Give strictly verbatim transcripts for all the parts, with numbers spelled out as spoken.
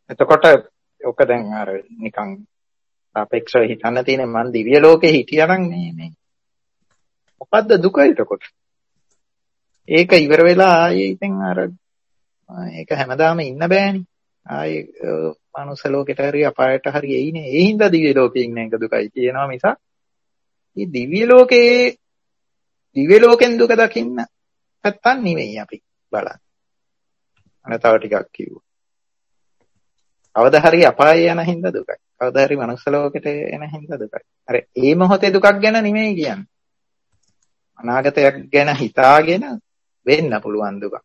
එතකොට ඔක දැන් අර නිකන් අපේක්ෂව හිතන්න තියෙන මං දිව්‍ය ලෝකේ හිටියනම් මේ මේ මොකද්ද දුක එතකොට? ඒක ඉවර වෙලා ආයේ ඉතින් අර ඒක හැමදාම ඉන්න බෑනේ. ආයේ මනුස්ස ලෝකෙට හරි අපායට හරි එයිනේ. ඒ හින්දා දිව්‍ය ලෝකේ ඉන්න එක දුකයි කියනවා මිසක් මේ දිව්‍ය ලෝකේ දිව්‍ය ලෝකෙන් දුක දකින්න නැත්තම් නෙවෙයි අපි බලන්නේ. අනේ තව ටිකක් කිව්වා. කවදා හරි අපායේ යන හින්දා දුකයි. කවදා හරි මනුස්ස ලෝකෙට එන හින්දා දුකයි. අර ඒ මොහොතේ දුකක් ගැන නෙමෙයි කියන්නේ. අනාගතයක් ගැන හිතාගෙන වෙන්න පුළුවන් දුක.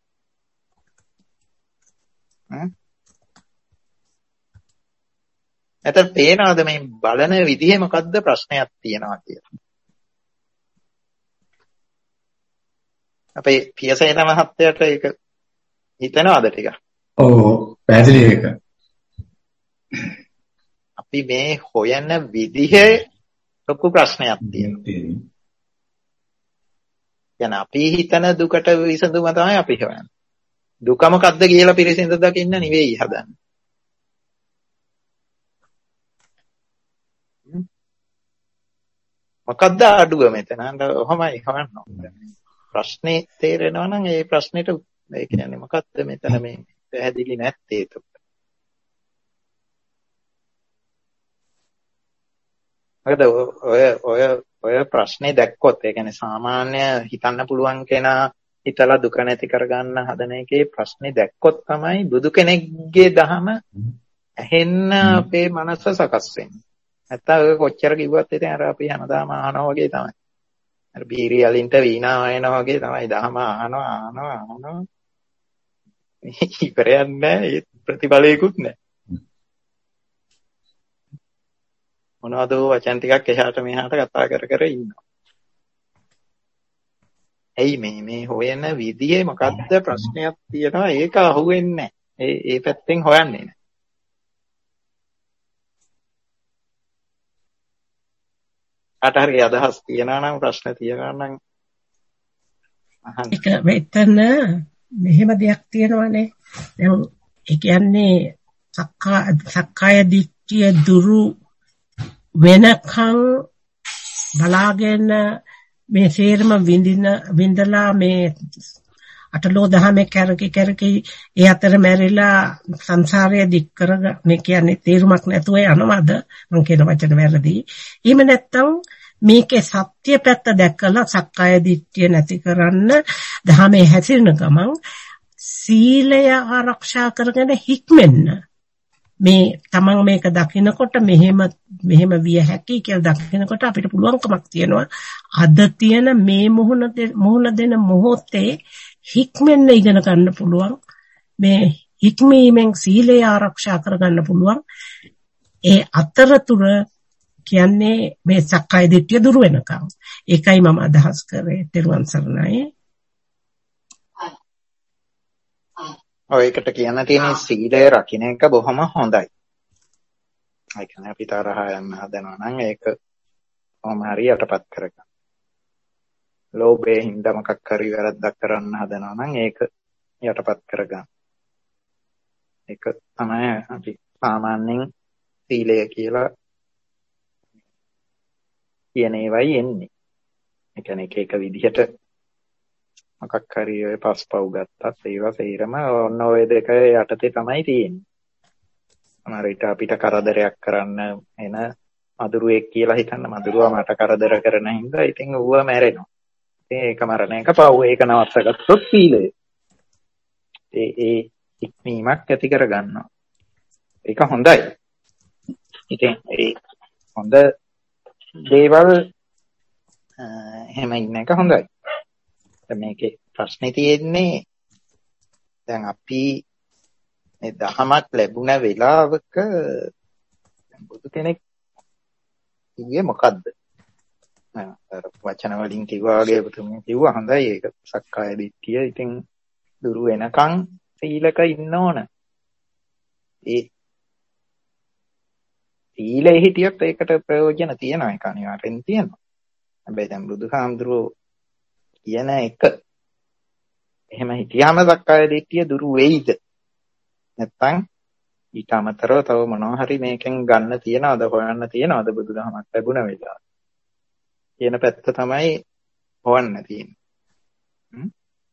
හ්ම්. එතන පේනවාද මේ බලන විදිහේ මොකද්ද ප්‍රශ්නයක් තියෙනවා කියලා. අපේ පියසේන මහත්තයාට ඒක හිතනවාද ටික? ඔව් පැහැදිලි ඒක. අපි මේ හොයන විදිහේ ලොකු ප්‍රශ්නයක් තියෙනවා. යන අපි හිතන දුකට විසඳුම තමයි අපි හොයන්නේ. දුක මොකද්ද කියලා පිළිසිඳ දකින්න නෙවෙයි හදන්නේ. මොකද්ද අඩුව මෙතන? ඔහොමයි හොයන්න. ප්‍රශ්නේ තේරෙනවා නම් ඒ ප්‍රශ්නෙට ඒ කියන්නේ මොකද්ද මෙතන මේ පැහැදිලි නැත්තේ ඒක. මොකද ඔය ඔය ඔය ප්‍රශ්නේ දැක්කොත් ඒ කියන්නේ සාමාන්‍ය හිතන්න පුළුවන් කෙනා හිතලා දුක නැති කරගන්න හදන එකේ ප්‍රශ්නේ දැක්කොත් තමයි බුදු කෙනෙක්ගේ දහම ඇහෙන්න අපේ මනස සකස් වෙන්නේ. නැත්තම් ඔය කොච්චර කිව්වත් ඉතින් අර අපි හැමදාම අහනවා වගේ තමයි. අර බීරි අලින්ට වීණා වයනවා වගේ තමයි දහම අහනවා අහනවා අහනවා. ඉවරයක් නැහැ ඒ ප්‍රතිඵලයකුත් නැහැ. මොනවද වචන ටිකක් එහාට මෙහාට කතා කර කර ඉන්නවා. ඇයි මේ මේ හොයන විදිහේ මොකද්ද ප්‍රශ්නයක් තියෙනවා ඒක අහුවෙන්නේ නැහැ. ඒ ඒ පැත්තෙන් හොයන්නේ නැහැ. අට හරි අදහස් තියනවා නම් ප්‍රශ්න තියනවා නම් අහන්න. ඒක මෙතන මෙහෙම දෙයක් තියෙනවානේ. දැන් ඒ කියන්නේ සක්කා සක්කාය දිට්ඨිය දුරු වෙනකන් බලාගෙන මේ සේරම විඳින විඳලා මේ අටලෝ දහමේ කරකි කරකි ඒ අතර මැරිලා සංසාරය දික් කර මේ කියන්නේ තේරුමක් නැතුව යනවද මම කියන වචන වැරදි. එහෙම නැත්තම් මේකේ සත්‍ය පැත්ත දැක්කලා සක්කාය දිට්ඨිය නැති කරන්න දහමේ හැසිරෙන ගමන් සීලය ආරක්ෂා කරගෙන හික්මෙන්න මේ තමන් මේක දකිනකොට මෙහෙම මෙහෙම විය හැකි කියලා දකිනකොට අපිට පුළුවන්කමක් තියෙනවා අද තියෙන මේ මොහොන මොහොන දෙන මොහොතේ හික්මෙන්න ඉගෙන ගන්න පුළුවන් මේ හික්මීමෙන් සීලය ආරක්ෂා කරගන්න පුළුවන් ඒ අතරතුර කියන්නේ මේ සක්කාය දිට්ඨිය දුරු වෙනකම් ඒකයි මම අදහස් කරේ තෙරුවන් සරණයි. ඔය එකට කියන්න තියෙන සීලය රකින්න එක බොහොම හොඳයි. ඒ කියන්නේ අපි තරහ යන්න හදනවා නම් ඒක කොහොම හරි යටපත් කරගන්න. ලෝභයෙන් හින්දා මොකක් හරි වැරද්දක් කරන්න හදනවා නම් ඒක යටපත් කරගන්න. ඒක තමයි අපි සාමාන්‍යයෙන් සීලය කියලා කියන ඒවයි එන්නේ. ඒ කියන්නේ එක එක විදිහට මොකක් හරි ඔය පස්පව් ගත්තත් ඒවා සේරම ඔන්න ඔය දෙක යටතේ තමයි තියෙන්නේ. අමාරිට අපිට කරදරයක් කරන්න එන මදුරුවෙක් කියලා හිතන්න මදුරුවා මට කරදර කරන හින්දා ඉතින් ඌව මැරෙනවා. ඉතින් ඒක මරණ එක පව් ඒක නවත්තගත්තොත් සීලය. ඒ ඒ ඉක්මීමක් ඇති කර ගන්නවා. ඒක හොඳයි. ඉතින් ඒ හොඳ දේවල් එහෙම ඉන්න එක හොඳයි. මේකේ ප්‍රශ්නේ තියෙන්නේ දැන් අපි මේ දහමක් ලැබුණ වෙලාවක බුදු කෙනෙක් කිව්වේ මොකද්ද? අර වචන වලින් කිව්වා වගේ පුතුමෝ කිව්වා හොඳයි ඒක සක්කාය දිට්ඨිය ඉතින් දුරු වෙනකන් සීලක ඉන්න ඕන. ඒ සීලේ හිටියොත් ඒකට ප්‍රයෝජන තියෙනවා ඒක අනිවාර්යෙන් තියෙනවා. හැබැයි දැන් බුදුහාමුදුරුවෝ කියන එක එහෙම හිතියාම සක්කාය දිට්ඨිය දුරු වෙයිද නැත්නම් ඊට අමතරව තව මොනවා හරි මේකෙන් ගන්න තියනවද හොයන්න තියනවද බුදුදහමක් ලැබුණ වෙලාව කියන පැත්ත තමයි හොයන්න තියෙන්නේ.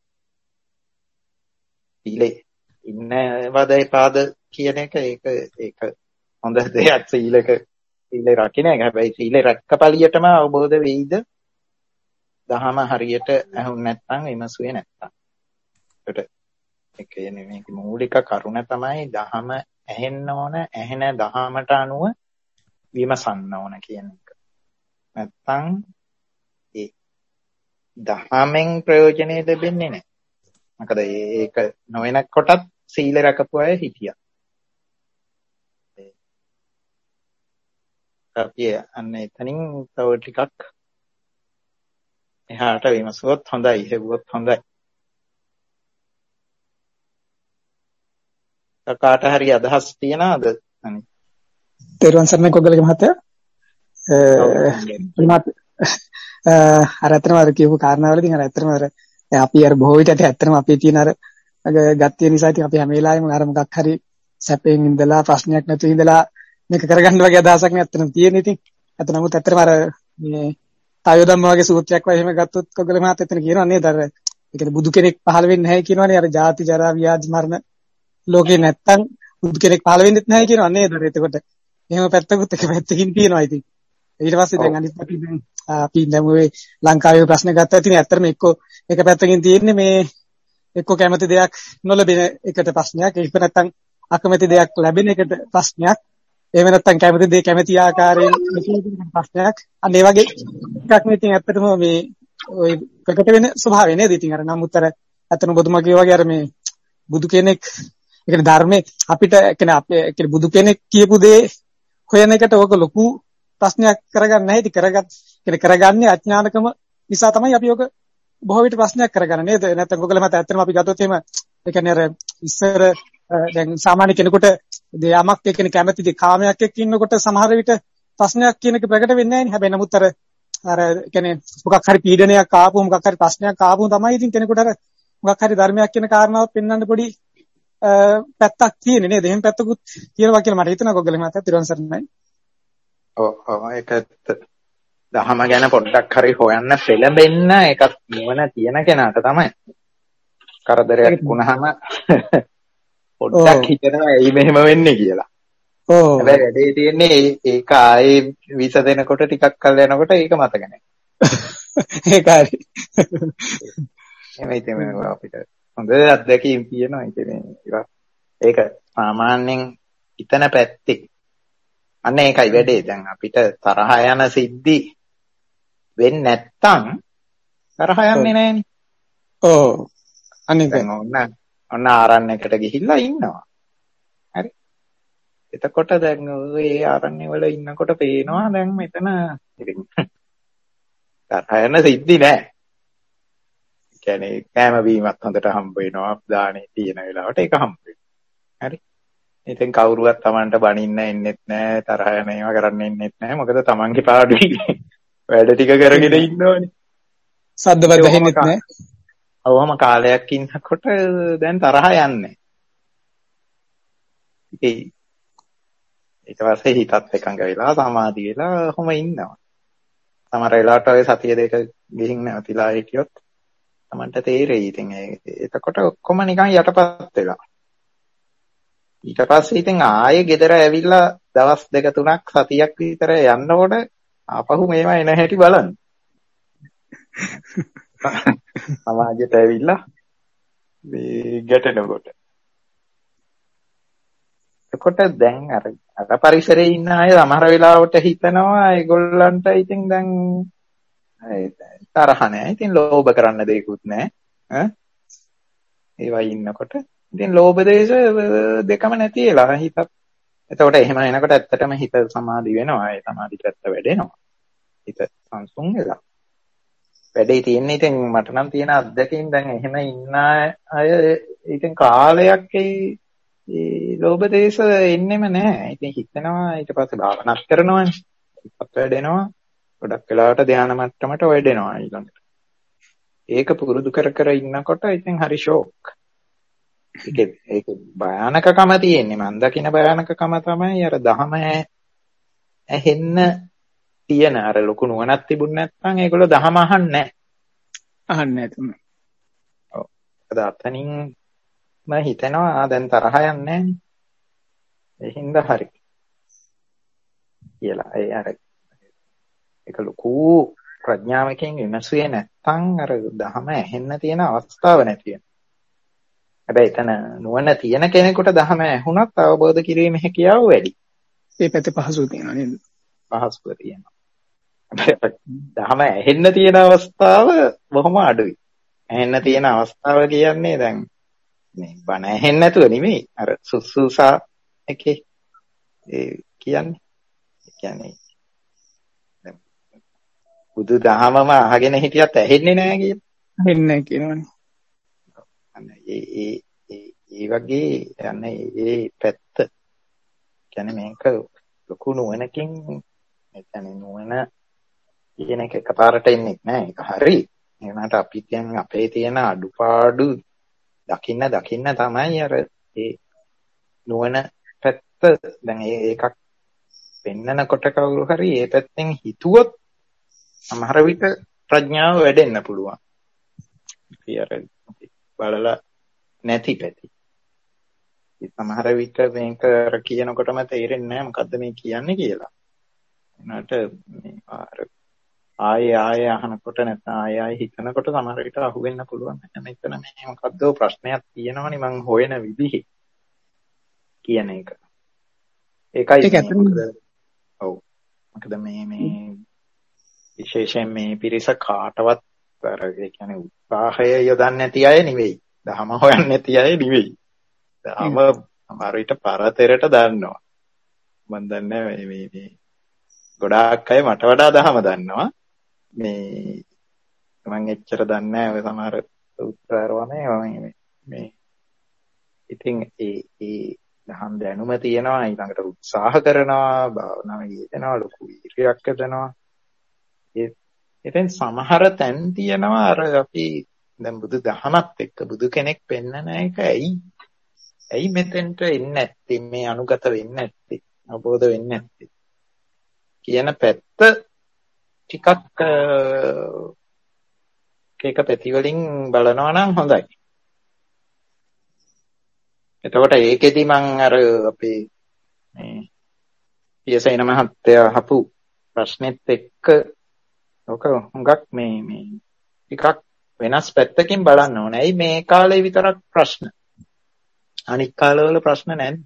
සීලේ ඉන්නවද එපාද කියන එක ඒක ඒක හොඳ දෙයක් සීලක සීලේ රකින්න එක. හැබැයි සීලේ රැක්කපලියටම අවබෝධ වෙයිද දහම හරියට අහුන් නැත්නම් විමසුවේ නැත්නම්. ඒකට ඒ කියන්නේ මේක මූලික කරුණ තමයි දහම ඇහෙන්න ඕන, ඇහෙන දහමට අනුව විමසන්න ඕන කියන එක. නැත්නම් ඒ දහමෙන් ප්‍රයෝජනෙ ලැබෙන්නේ නැහැ. මොකද ඒක නොවන කොටත් සීල රැකපු අය හිටියා. අපි අන්න එතනින් තව ටිකක් එහාට විමසුවොත් හොඳයි, හෙව්වොත් හොඳයි. කාට හරි අදහස් තියනවද? අනේ. තේරුවන් සරණයි කොග්ගලගේ මහත්තයා. අර අතරම අර කියපු කාරණාවලදී අර අතරම අර අපි අර බොහෝ විට ඇත්තටම අපේ තියෙන අර ගතිය නිසා ඉතින් අපි හැම වෙලාවෙම අර මොකක් හරි සැපෙන් ඉඳලා ප්‍රශ්නයක් නැතුව ඉඳලා මේක කරගන්න වගේ අදහසක් නේ ඇත්තටම තියෙන්නේ. ඉතින් අත නමුත් ඇත්තටම අර මේ තායෝදම්ම වගේ සූත්‍රයක් වගේ එහෙම ගත්තොත් කොග්ගල මහත්තයා එතන කියනවා නේද අර ඒ කියන්නේ බුදු කෙනෙක් පහළ වෙන්නේ නැහැ කියනවනේ. අර ජාති ජරා ව්‍යාධි මරණ ලෝකේ නැත්තම් බුදු කෙනෙක් පහළ වෙන්නෙත් නැහැ කියනවා නේද? එතකොට එහෙම පැත්තකුත් එක පැත්තකින් තියෙනවා ඉතින්. ඊට පස්සේ දැන් අනිත් පැත්තෙන් දැන් අපි දැන් ඔය ලංකාවේ ප්‍රශ්න ගත්තා ඉතින් ඇත්තටම එක්ක එක පැත්තකින් තියෙන්නේ මේ එක්ක කැමති දෙයක් නොලැබෙන එකට ප්‍රශ්නයක්. ඒක නැත්තම් අකමැති දෙයක් ලැබෙන එකට ප්‍රශ්නයක්. එහෙම නැත්තම් කැමති දේ කැමති ආකාරයෙන් ලැබෙන ප්‍රශ්නයක්. අන්න ඒ වගේ එකක් නේ ඉතින් ඇත්තටම මේ ඔය ප්‍රකට වෙන ස්වභාවය නේද? ඉතින් අර නමුත් අර ඇත්තටම බුදුමගේ වගේ අර මේ බුදු කෙනෙක් ඒ කියන්නේ ධර්මයේ අපිට කියන්නේ අපේ කියන්නේ බුදු කෙනෙක් කියපු දේ හොයන එකට ඕක ලොකු ප්‍රශ්නයක් කරගන්න නැහැ. ඉතින් කරගත් කියන්නේ කරගන්නේ අඥානකම නිසා තමයි අපි ඕක බොහෝ විට ප්‍රශ්නයක් කරගන්නේ නේද? නැත්නම් ඔයගොල්ලෝ මත ඇත්තටම අපි ගත්තොත් එහෙම ඒ කියන්නේ අර ඉස්සර දැන් සාමාන්‍ය කෙනෙකුට දෙයමක් ඒ කියන්නේ කැමැති දේ කාමයක් එක්ක ඉන්නකොට සමහර විට ප්‍රශ්නයක් කියන එක ප්‍රකට වෙන්නේ නැහැ නේ. හැබැයි නමුත් අර අර කියන්නේ මොකක් හරි පීඩනයක් ආපුව මොකක් හරි ප්‍රශ්නයක් ආපුව තමයි ඉතින් කෙනෙකුට අර මොකක් හරි ධර්මයක් කියන කාරණාවක් පෙන්වන්න පොඩි පැත්තක් තියෙන්නේ නේද? එහෙම පැත්තකුත් තියෙනවා කියලා මට හිතෙනවා කොග්ගල මහත්තයා. තිරුවන් සරණයි. ඔව් ඔව් ඒක දහම ගැන පොඩ්ඩක් හරි හොයන්න පෙළඹෙන්න ඒකත් නුවණ තියෙන කෙනාට තමයි. කරදරයක් වුණාම පොඩ්ඩක් හිතනවා එයි මෙහෙම වෙන්නේ කියලා. ඔව්. හැබැයි වැඩේ තියෙන්නේ ඒක ආයේ විසදෙනකොට ටිකක් කල් යනකොට ඒක මතක නැහැ. ඒක හරි. එහෙමයි තමයි අපිට හොඳ අත්දැකීම් තියෙනවා. ඉතින් ඒක සාමාන්‍යයෙන් හිතන පැත්තේ අන්න ඒකයි වැඩේ. දැන් අපිට තරහ යන සිද්ධි වෙන්නේ නැත්තම් තරහ යන්නේ නැහෙනි. ඔව්. අනික ඔන්න ඔන්න ආරණ්‍යයකට ගිහිල්ලා ඉන්නවා. හරි. එතකොට දැන් ඔය ආරණ්‍ය වල ඉන්නකොට පේනවා දැන් මෙතන ඉතින් තරහ යන සිද්ධි නෑ. කියන්නේ කෑම බීමත් හොඳට හම්බ වෙනවා. දානේ තියෙන වෙලාවට ඒක හම්බ වෙනවා. හරි. ඉතින් කවුරුවත් Tamanට බනින්න එන්නෙත් නැහැ, තරහ යන ඒවා කරන්න එන්නෙත් නැහැ. මොකද Tamanගේ පාඩුවේ වැඩ ටික කරගෙන ඉන්නෝනේ. සද්දවත් ඇහෙන්නෙත් නැහැ. අවම කාලයක් ඉන්නකොට දැන් තරහ යන්නේ. ඉතින් ඊට පස්සේ හිතත් එකඟ වෙලා සමාධි වෙලා ඔහොම ඉන්නවා. සමහර වෙලාවට ඔය සතිය දෙක ගිහින් නැවතිලා හිටියොත් Tamanට තේරෙයි. ඉතින් එතකොට ඔක්කොම නිකන් යටපත් වෙලා. ඊට පස්සේ ඉතින් ආයේ ගෙදර ඇවිල්ලා දවස් දෙක තුනක් සතියක් විතර යන්නකොට ආපහු මේවා එන හැටි බලන්න. සමාජයට ඇවිල්ලා මේ ගැටෙනකොට. එතකොට දැන් අර අර පරිසරයේ ඉන්න අය සමහර වෙලාවට හිතනවා ඒගොල්ලන්ට ඉතින් දැන් තරහ නැහැ. ඉතින් ලෝභ කරන්න දෙයක්වත් නැහැ. ඈ ඒවා ඉන්නකොට ඉතින් ලෝභ දේශ දෙකම නැති වෙලා හිතත්. එතකොට එහෙම එනකොට ඇත්තටම හිත සමාධි වෙනවා. ඒ සමාධි පැත්ත වැඩෙනවා. හිත සංසුන් වෙලා. වැඩේ තියෙන්නේ ඉතින් මට නම් තියෙන අත්දැකීම් දැන් එහෙම ඉන්න අය ඉතින් කාලයක් ඒ ලෝභ දේශ එන්නෙම නැහැ. ඉතින් හිතනවා ඊට පස්සේ භාවනාත් කරනවානේ. හිතත් වැඩෙනවා. ගොඩක් වෙලාවට ධානා මට්ටමට වැඩෙනවා ඊළඟට. ඒක පුරුදු කර කර ඉන්නකොට ඉතින් හරි ෂෝක්. ඒක ඒක භයානකකම තියෙන්නේ මම දකින භයානකකම තමයි අර දහම ඇහෙන්න තියෙන අර ලොකු නුවණක් තිබුණ නැත්නම් ඒගොල්ලෝ දහම අහන්නේ නැහැ. අහන්නේ නැතුන. ඔව්. අද අතනින් මම හිතනවා දැන් තරහ යන්නේ නැහැ. ඒ හින්දා හරි. කියලා. ඒ අර ඒක ලොකු ප්‍රඥාවකින් විමසුවේ නැත්නම් අර දහම ඇහෙන්න තියෙන අවස්ථාව නැති වෙනවා. හැබැයි එතන නුවණ තියෙන කෙනෙකුට දහම ඇහුණත් අවබෝධ කිරීමේ හැකියාව වැඩි. ඒ පැත්තේ පහසුව තියෙනවා නේද? පහසුව තියෙනවා. දහම ඇහෙන්න තියෙන අවස්ථාව බොහොම අඩුයි. ඇහෙන්න තියෙන අවස්ථාව කියන්නේ දැන් මේ බණ ඇහෙන්න නැතුව නෙමෙයි. අර සුසුසා එකේ ඒ කියන්නේ. ඒ කියන්නේ බුදු දහමම අහගෙන හිටියත් ඇහෙන්නේ නැහැ කියන. ඇහෙන්නේ නැහැ කියනවනේ. ඒ ඒ ඒ ඒ වගේ යන්නේ ඒ පැත්ත. කියන්නේ මේක ලොකු නුවණකින් ඒ කියන්නේ නුවණ කියන එක එකපාරට එන්නේ නැහැ. ඒක හරි. ඒ වුණාට අපි කියන්නේ අපේ තියෙන අඩුපාඩු දකින්න දකින්න තමයි අර ඒ නුවණ පැත්ත දැන් ඒකක් පෙන්නකොට කවුරු හරි ඒ පැත්තෙන් හිතුවොත් සමහර විට ප්‍රඥාව වැඩෙන්න පුළුවන්. ඉතින් බලලා නැති පැති. සමහර විට මේක කියනකොටම තේරෙන්නේ නැහැ මොකද්ද මේ කියන්නේ කියලා. එනකට මේ අර ආයේ ආයේ අහනකොට නැත්නම් ආයේ ආයේ හිතනකොට සමහර විට අහුවෙන්න පුළුවන්. මෙතන මේ මොකද්ද ප්‍රශ්නයක් තියෙනවනේ මං හොයන විදිහේ කියන එක. ඒකයි ඒක ඇත්තටම ඔව්. මොකද මේ මේ විශේෂයෙන් මේ පිරිස කාටවත් අර ඒ කියන්නේ උත්සාහය යොදන්නේ නැති අය නෙවෙයි. දහම හොයන්නේ නැති අය නෙවෙයි. දහම සමහර විට පරතරයට දන්නවා. මම දන්නේ මේ මේ ගොඩාක් අය මට වඩා දහම දන්නවා. මේ මම එච්චර දන්නේ නැහැ ඔය සමහර උත්තරවනේ මේ මේ ඉතින් ඒ ඒ දහම් දැනුම තියෙනවා ඊළඟට උත්සාහ කරනවා භාවනාව යෙදෙනවා ලොකු වීර්යයක් කරනවා. ඒ එතෙන් සමහර තැන් තියෙනවා අර අපි දැන් බුදු දහමත් එක්ක බුදු කෙනෙක් පෙන්නන එක ඇයි ඇයි මෙතෙන්ට එන්නේ නැත්තේ මේ අනුගත වෙන්නේ නැත්තේ අවබෝධ වෙන්නේ නැත්තේ කියන පැත්ත ටිකක් කේක පැති වලින් බලනවා නම් හොඳයි. එතකොට ඒකෙදි මම අර අපේ මේ පියසේන මහත්තයා අහපු ප්‍රශ්නෙත් එක්ක ඔක හුඟක් මේ මේ ටිකක් වෙනස් පැත්තකින් බලන්න ඕනේ. ඇයි මේ කාලේ විතරක් ප්‍රශ්න? අනිත් කාලවල ප්‍රශ්න නැද්ද?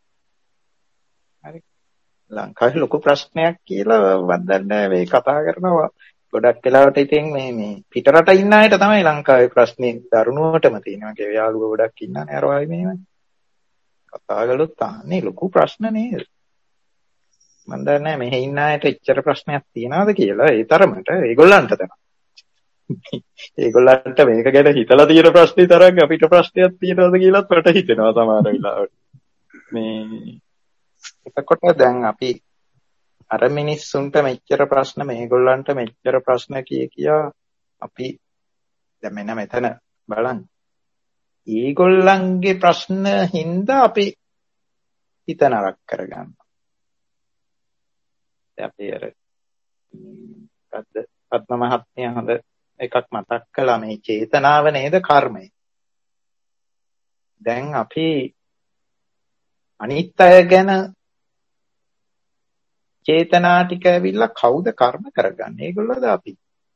හරි. ලංකාවේ ලොකු ප්‍රශ්නයක් කියලා මම දන්නේ මේ කතා කරනවා. ගොඩක් වෙලාවට ඉතින් මේ මේ පිටරට ඉන්න අයට තමයි ලංකාවේ ප්‍රශ්නේ දරුණුවටම තියෙනවා. ඒ යාළුවෝ ගොඩක් ඉන්නනේ අර වගේ මේවා. කතා කළොත් තාන්නේ ලොකු ප්‍රශ්න නේද? මම දන්නේ මෙහෙ ඉන්න අයට එච්චර ප්‍රශ්නයක් තියනවාද කියලා. ඒ තරමට ඒගොල්ලන්ට තමයි. ඒගොල්ලන්ට මේක ගැන හිතලා තියෙන ප්‍රශ්නේ තරම් අපිට ප්‍රශ්නයක් තියනවාද කියලාත් මට හිතෙනවා සමහර වෙලාවට. මේ එතකොට දැන් අපි අර මිනිස්සුන්ට මෙච්චර ප්‍රශ්න මේගොල්ලන්ට මෙච්චර ප්‍රශ්න කිය කියා අපි දැන් මෙන්න මෙතන බලන්න. ඒගොල්ලන්ගේ ප්‍රශ්න හින්දා අපි හිත නරක කරගන්නවා. අපි අර පද්ම මහත්මිය හොඳ එකක් මතක් කළා මේ චේතනාව නේද කර්මය. දැන් අපි අනිත් අය ගැන චේතනා ටික ඇවිල්ලා කවුද කර්ම කරගන්නේ? ඒගොල්ලෝද අපි?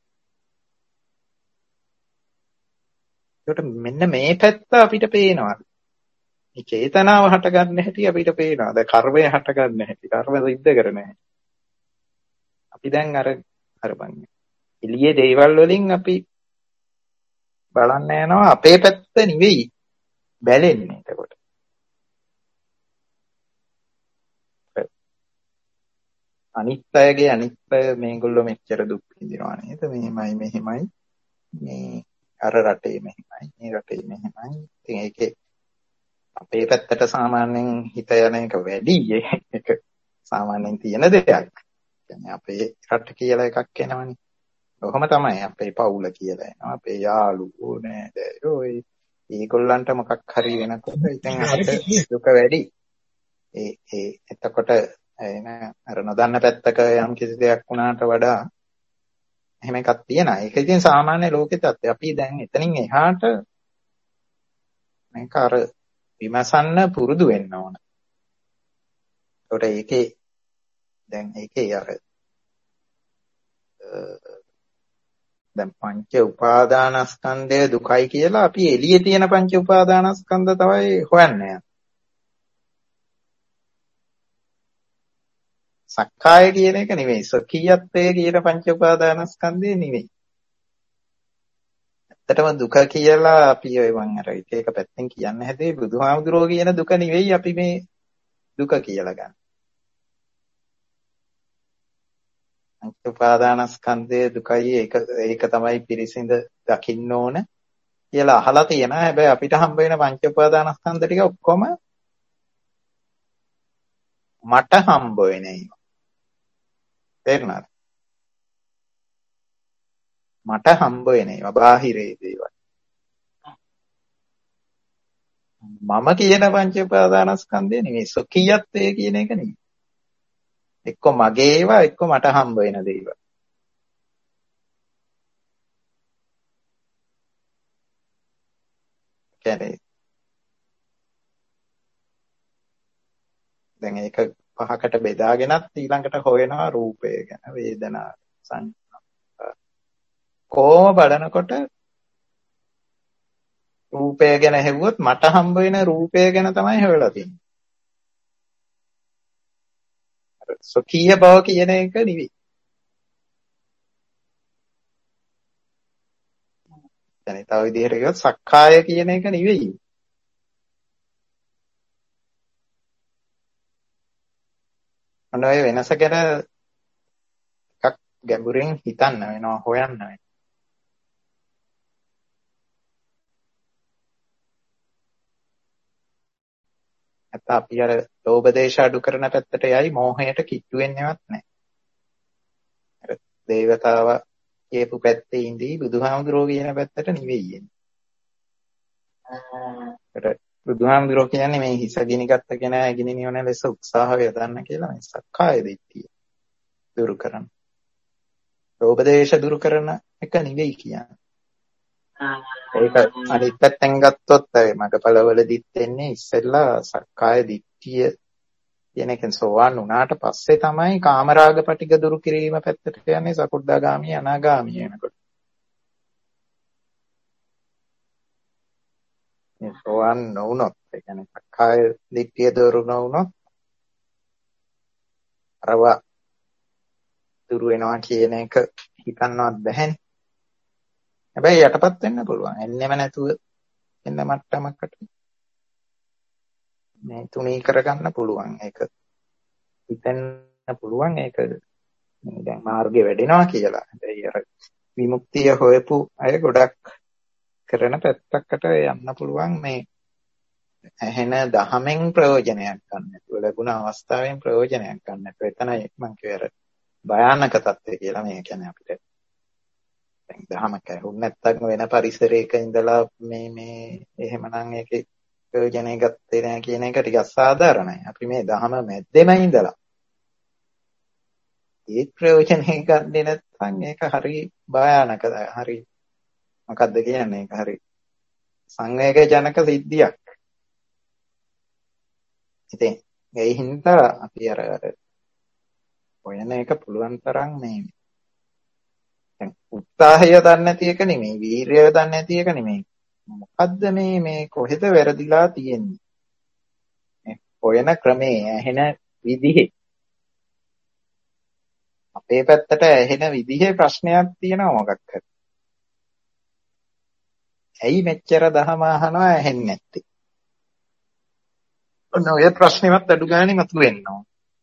ඒකට මෙන්න මේ පැත්ත අපිට පේනවා. මේ චේතනාව හට ගන්න හැටි අපිට පේනවා. දැන් කර්මය හට ගන්න හැටි, කර්ම සිද්ධ කරන හැටි. අපි දැන් අර අර බන්නේ. එළියේ දේවල් වලින් අපි බලන්න යනවා අපේ පැත්ත නෙවෙයි බැලෙන්නේ එතකොට. අනිත් අයගේ අනිත් අය මේගොල්ලෝ මෙච්චර දුක් විඳිනවා නේද? මෙහෙමයි මෙහෙමයි. මේ අර රටේ මෙහෙමයි, මේ රටේ මෙහෙමයි. ඉතින් ඒකේ අපේ පැත්තට සාමාන්‍යයෙන් හිත යන එක වැඩි. ඒක සාමාන්‍යයෙන් තියෙන දෙයක්. කියන්නේ අපේ රට කියලා එකක් එනවනේ. ඔහොම තමයි අපේ පවුල කියලා එනවා. අපේ යාළුවෝ නේද? ඔය ඒගොල්ලන්ට මොකක් හරි වෙනකොට ඉතින් අපිට දුක වැඩි. ඒ ඒ එතකොට එන අර නොදන්න පැත්තක යම් කිසි දෙයක් වුණාට වඩා එහෙම එකක් තියෙනවා. ඒක ඉතින් සාමාන්‍ය ලෝකෙ තත්ත්වය. අපි දැන් එතනින් එහාට මේක අර විමසන්න පුරුදු වෙන්න ඕන. ඒකට ඒකේ දැන් ඒකේ අර දැන් පංච උපාදානස්කන්ධය දුකයි කියලා අපි එළියේ තියෙන පංච උපාදානස්කන්ධ තමයි හොයන්නේ. සක්කාය කියන එක නෙවෙයි. සොකීයත්වය කියන පංච උපාදානස්කන්ධය නෙවෙයි. ඇත්තටම දුක කියලා අපි ඔය මං අර එක එක පැත්තෙන් කියන්න හැදුවේ බුදුහාමුදුරුවෝ කියන දුක නෙවෙයි අපි මේ දුක කියලා ගන්න. පංච උපාදානස්කන්ධයේ දුකයි ඒක ඒක තමයි පිරිසිඳ දකින්න ඕන කියලා අහලා තියෙනවා. හැබැයි අපිට හම්බ වෙන පංච උපාදානස්කන්ධ ටික ඔක්කොම මට හම්බ වෙන ඒවා. තේරුණාද? මට හම්බ වෙන ඒවා බාහිරේ දේවල්. මම කියන පංච උපාදානස්කන්ධය නෙවෙයි. සොකීයත්වය කියන එක නෙවෙයි. එක්ක මගේ ඒවා එක්ක මට හම්බ වෙන දේවල්. කියන්නේ දැන් ඒක පහකට බෙදාගෙනත් ඊළඟට හොයනවා රූපය ගැන වේදනා සංඥා කොහොම බලනකොට රූපය ගැන හෙව්වොත් මට හම්බ වෙන රූපය ගැන තමයි හොයලා තියෙන්නේ. සොකීය බව කියන එක නෙවෙයි. දැන් තව විදිහට කිව්වොත් සක්කාය කියන එක නෙවෙයි. අන්න ඔය වෙනස ගැන එකක් ගැඹුරින් හිතන්න වෙනවා හොයන්න වෙනවා. නැත්නම් අපි අර ලෝභ දේශ අඩු කරන පැත්තට යයි මෝහයට කිට්ටු වෙන්නේවත් නැහැ. අර දේවතාව කියපු පැත්තේ ඉඳී බුදුහාමුදුරුවෝ කියන පැත්තට නෙවෙයි එන්නේ. ඒකට බුදුහාමුදුරුවෝ කියන්නේ මේ හිස ගිනිගත්ත කෙනා ගිනි නිවන ලෙස උත්සාහ යොදන්න කියලා මේ සක්කාය දිට්ඨිය දුරු කරන. ලෝභ දේශ දුරු කරන එක නෙවෙයි කියන්නේ. ඒක අනිත් පැත්තෙන් ගත්තොත් මගපළවලදිත් එන්නේ ඉස්සෙල්ලා සක්කාය දිට්ඨිය කියන එකෙන් සෝවාන් වුණාට පස්සේ තමයි කාමරාග පටිග දුරු කිරීම පැත්තට යන්නේ සකුද්දාගාමී අනාගාමී වෙනකොට. මේ සෝවාන් නොවුනොත් ඒ කියන්නේ සක්කාය දිට්ඨිය දුරු නොවුනොත් අරවා දුරු වෙනවා කියන එක හිතන්නවත් බැහැනේ. හැබැයි යටපත් වෙන්න පුළුවන්. එන්නෙම නැතුව එන්න මට්ටමකට මේ තුනී කරගන්න පුළුවන්. ඒක හිතන්න පුළුවන්. ඒක දැන් මාර්ගය වැඩෙනවා කියලා. හැබැයි අර විමුක්තිය හොයපු අය ගොඩක් කරන පැත්තකට යන්න පුළුවන්. මේ ඇහෙන දහමෙන් ප්‍රයෝජනයක් ගන්න නැතුව ලැබුණ අවස්ථාවෙන් ප්‍රයෝජනයක් ගන්න නැතුව එතනයි මම කියවර භයානක තත්ත්වය කියලා. මේ කියන්නේ අපිට දැන් දහමක් ඇහුන්නේ නැත්නම් වෙන පරිසරයක ඉඳලා මේ මේ එහෙමනම් ඒකේ ප්‍රයෝජනෙ ගත්තේ නැහැ කියන එක ටිකක් සාධාරණයි. අපි මේ දහම මැද්දෙම ඉඳලා ඒ ප්‍රයෝජනෙ ගන්නේ නැත්නම් ඒක හරි භයානක හරි මොකද්ද කියන්නේ ඒක හරි සංවේගජනක සිද්ධියක්. ඉතින් ඒ හින්දා අපි අර හොයන එක පුළුවන් තරම් මේ දැන් උත්සාහය දන්නේ නැති එක නෙමෙයි, වීරිය දන්නේ නැති එක නෙමෙයි. මොකද්ද මේ මේ කොහෙද වැරදිලා තියෙන්නේ? මේ හොයන ක්‍රමේ ඇහෙන විදිහේ අපේ පැත්තට ඇහෙන විදිහේ ප්‍රශ්නයක් තියෙනවා මොකක් හරි. ඇයි මෙච්චර දහම අහනවා ඇහෙන්නේ නැත්තේ? ඔන්න ඔය ප්‍රශ්නෙවත් අඩු ගානේ මතුවෙන්න ඕන.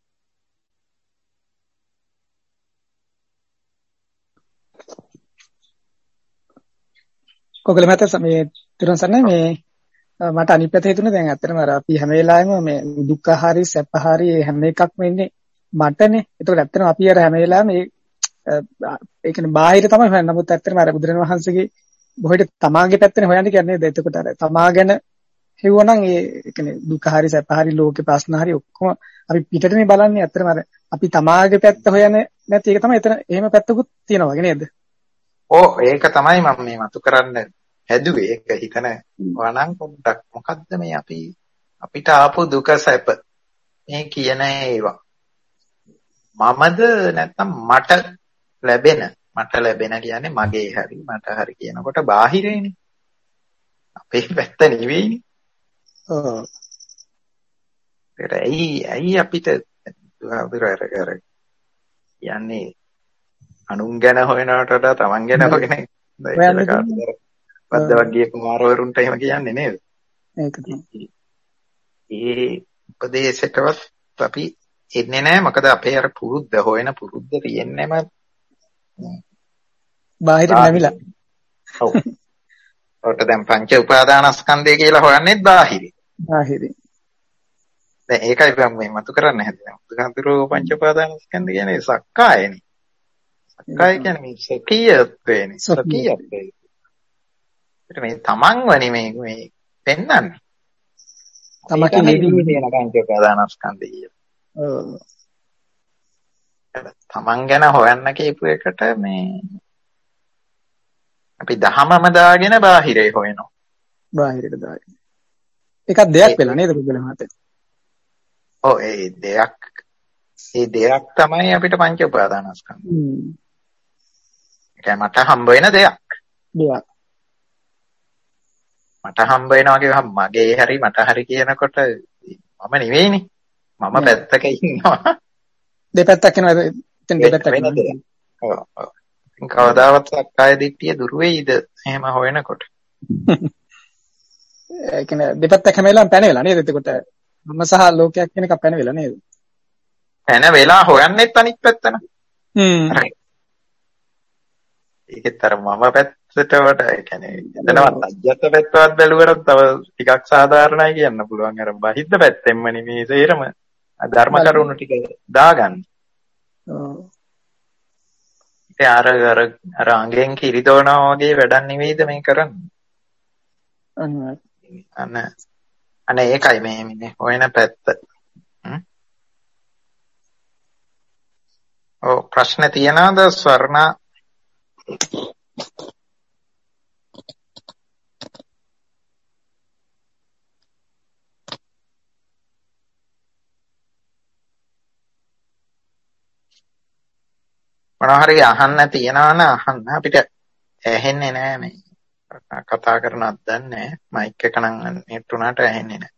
කොකල මත මේ තුරන් සන්නේ මේ මට අනිත් පැත්ත හිතුනේ දැන් ඇත්තටම අර අපි හැම වෙලාවෙම මේ දුක්ඛ හරි සැප හරි හැම එකක්ම ඉන්නේ මටනේ. ඒකට ඇත්තටම අපි අර හැම වෙලාවෙම මේ ඒ කියන්නේ බාහිර තමයි හොයන්නේ. නමුත් ඇත්තටම අර බුදුරණන් වහන්සේගේ බොහෝට තමාගේ පැත්තනේ හොයන්නේ කියන්නේ නේද? එතකොට අර තමා ගැන හෙව්වනම් ඒ කියන්නේ දුක හරි සැප හරි ලෝකේ ප්‍රශ්න හරි ඔක්කොම අපි පිටටනේ බලන්නේ. අත්‍තරම අර අපි තමාගේ පැත්ත හොයන්නේ නැති එක තමයි එතන එහෙම පැත්තකුත් තියෙනවා වගේ නේද? ඕ ඒක තමයි මම මේ මතු කරන්න හැදුවේ. ඒක හිතන වණන් පොඩ්ඩක් මොකද්ද මේ අපි අපිට ආපු දුක සැප මේ කියන ඒවා මමද නැත්නම් මට ලැබෙන මට ලැබෙන කියන්නේ මගේ හරි මට හරි කියනකොට බාහිරේනේ අපේ පැත්ත නෙවෙයිනේ. ඔව්. ඒත් ඇයි ඇයි අපිට අර කියන්නේ අනුන් ගැන හොයනවට වඩා තමන් ගැන හොයන බද්ද වර්ගීය කුමාරවරුන්ට එහෙම කියන්නේ නේද? ඒක තමයි. ඒ උපදේශකවත් අපි එන්නේ නැහැ. මොකද අපේ අර පුරුද්ද හොයන පුරුද්ද තියෙන්නේම බාහිරින් නැමිලා. ඔව්. ඔකට දැන් පංච උපාදානස්කන්ධය කියලා හොයන්නේත් බාහිරින්. බාහිරින්. දැන් ඒකයි මම මේ මතු කරන්න හැදුවා. බුදුහාමුදුරුවෝ පංච උපාදානස්කන්ධය කියන්නේ සක්කායනේ. සක්කාය කියන්නේ මේ සකීයත්වේනේ. සකීයත්වේ. ඒක මේ තමන්වනේ මේ මේ පෙන්වන්නේ. තමන්ගේ නිදී තියෙන පංච උපාදානස්කන්ධය කියලා. ඔව්. තමන් ගැන හොයන්න කියපු එකට මේ අපි දහමම දාගෙන බාහිරේ හොයනවා. බාහිරට දාගෙන. ඒකක් දෙයක් වෙලා නේද පුදුල මහත්තයා? ඔව් ඒ දෙයක් ඒ දෙයක් තමයි අපිට පංච උපාදානස්කන්ධ. හ්ම්. ඒක මට හම්බ වෙන දෙයක්. දෙයක්. මට හම්බ වෙනවා කියවහම මගේ හරි මට හරි කියනකොට මම නෙවෙයිනේ. මම පැත්තක ඉන්නවා. දෙපැත්තක් වෙනවා. එතන දෙපැත්තක් වෙනවා. ඔව් ඔව්. කවදාවත් සක්කාය දිට්ඨිය දුර වෙයිද එහෙම හොයනකොට? ඒ කියන්නේ දෙපැත්තක් හැම වෙලාවෙම පැන වෙලා නේද? එතකොට මම සහ ලෝකයක් කියන එක පැන වෙලා නේද? පැන වෙලා හොයන්නෙත් අනිත් පැත්තන. හ්ම්. ඒකෙත් අර මම පැත්තට වඩා ඒ කියන්නේ එතනවත් අජ්ජත් පැත්තවත් බැලුවරත් තව ටිකක් සාධාරණයි කියන්න පුළුවන්. අර බහිද්ද පැත්තෙන්ම නෙමේ සේරම ධර්ම කරුණු ටික දාගන්න. ඔව්. ඒ අර අර අර අංගෙන් කිරිදෝනවා වගේ වැඩක් නෙවෙයිද මේ කරන්නේ? අන්න අන්න ඒකයි මේ මේ හොයන පැත්ත. ඔව් ප්‍රශ්න තියනවාද ස්වර්ණා? මොනවා හරි අහන්න තියනවා නම් අහන්න. අපිට ඇහෙන්නේ නැහැ මේ කතා කරනවත් දන්නේ නැහැ. මයික් එක නම් නෙට් උනාට ඇහෙන්නේ නැහැ.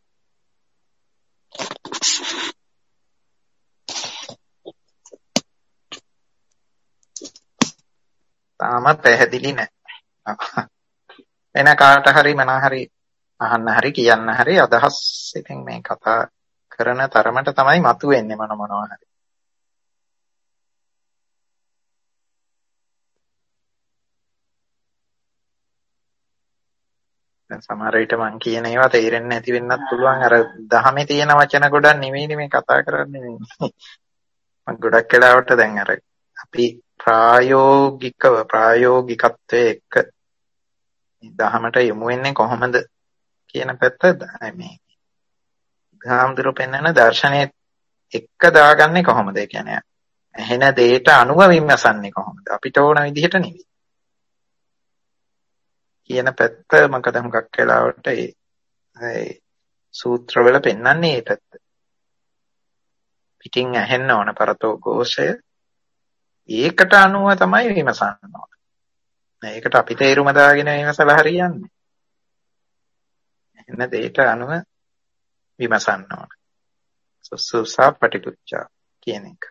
තාම පැහැදිලි නැහැ. වෙන කාට හරි මොනවා හරි අහන්න හරි කියන්න හරි අදහස් ඉතින් මේ කතා කරන තරමට තමයි මතුවෙන්නේ මොන මොනවා හරි. සමහර විට මං කියන ඒවා තේරෙන්නේ නැති වෙන්නත් පුළුවන්. අර දහමේ තියෙන වචන ගොඩක් නෙවෙයිනේ මේ කතා කරන්නේ. මම ගොඩක් වෙලාවට දැන් අර අපි ප්‍රායෝගිකව ප්‍රායෝගිකත්වයේ එක්ක දහමට යොමු වෙන්නේ කොහොමද කියන පැත්ත මේ ගාම්දිරෝ පෙන්වන දර්ශනයේ එක්ක දාගන්නේ කොහොමද? ඒ කියන්නේ ඇහෙන දෙයට අනුව විමසන්නේ කොහොමද? අපිට ඕන විදිහට නෙවෙයි. කියන පැත්ත මොකද හුඟක් වෙලාවට ඒ සූත්‍රවල පෙන්වන්නේ ඒ පැත්ත. පිටින් ඇහෙන්න ඕන පරතෝ ഘോഷය. ඒකට අනුව තමයි විමසන්න ඕන. ඒකට අපි තේරුම දාගෙන විමසලා හරියන්නේ. ඇහෙන දෙයට අනුව විමසන්න ඕන. සුසුසා පටිපුච්චා කියන එක.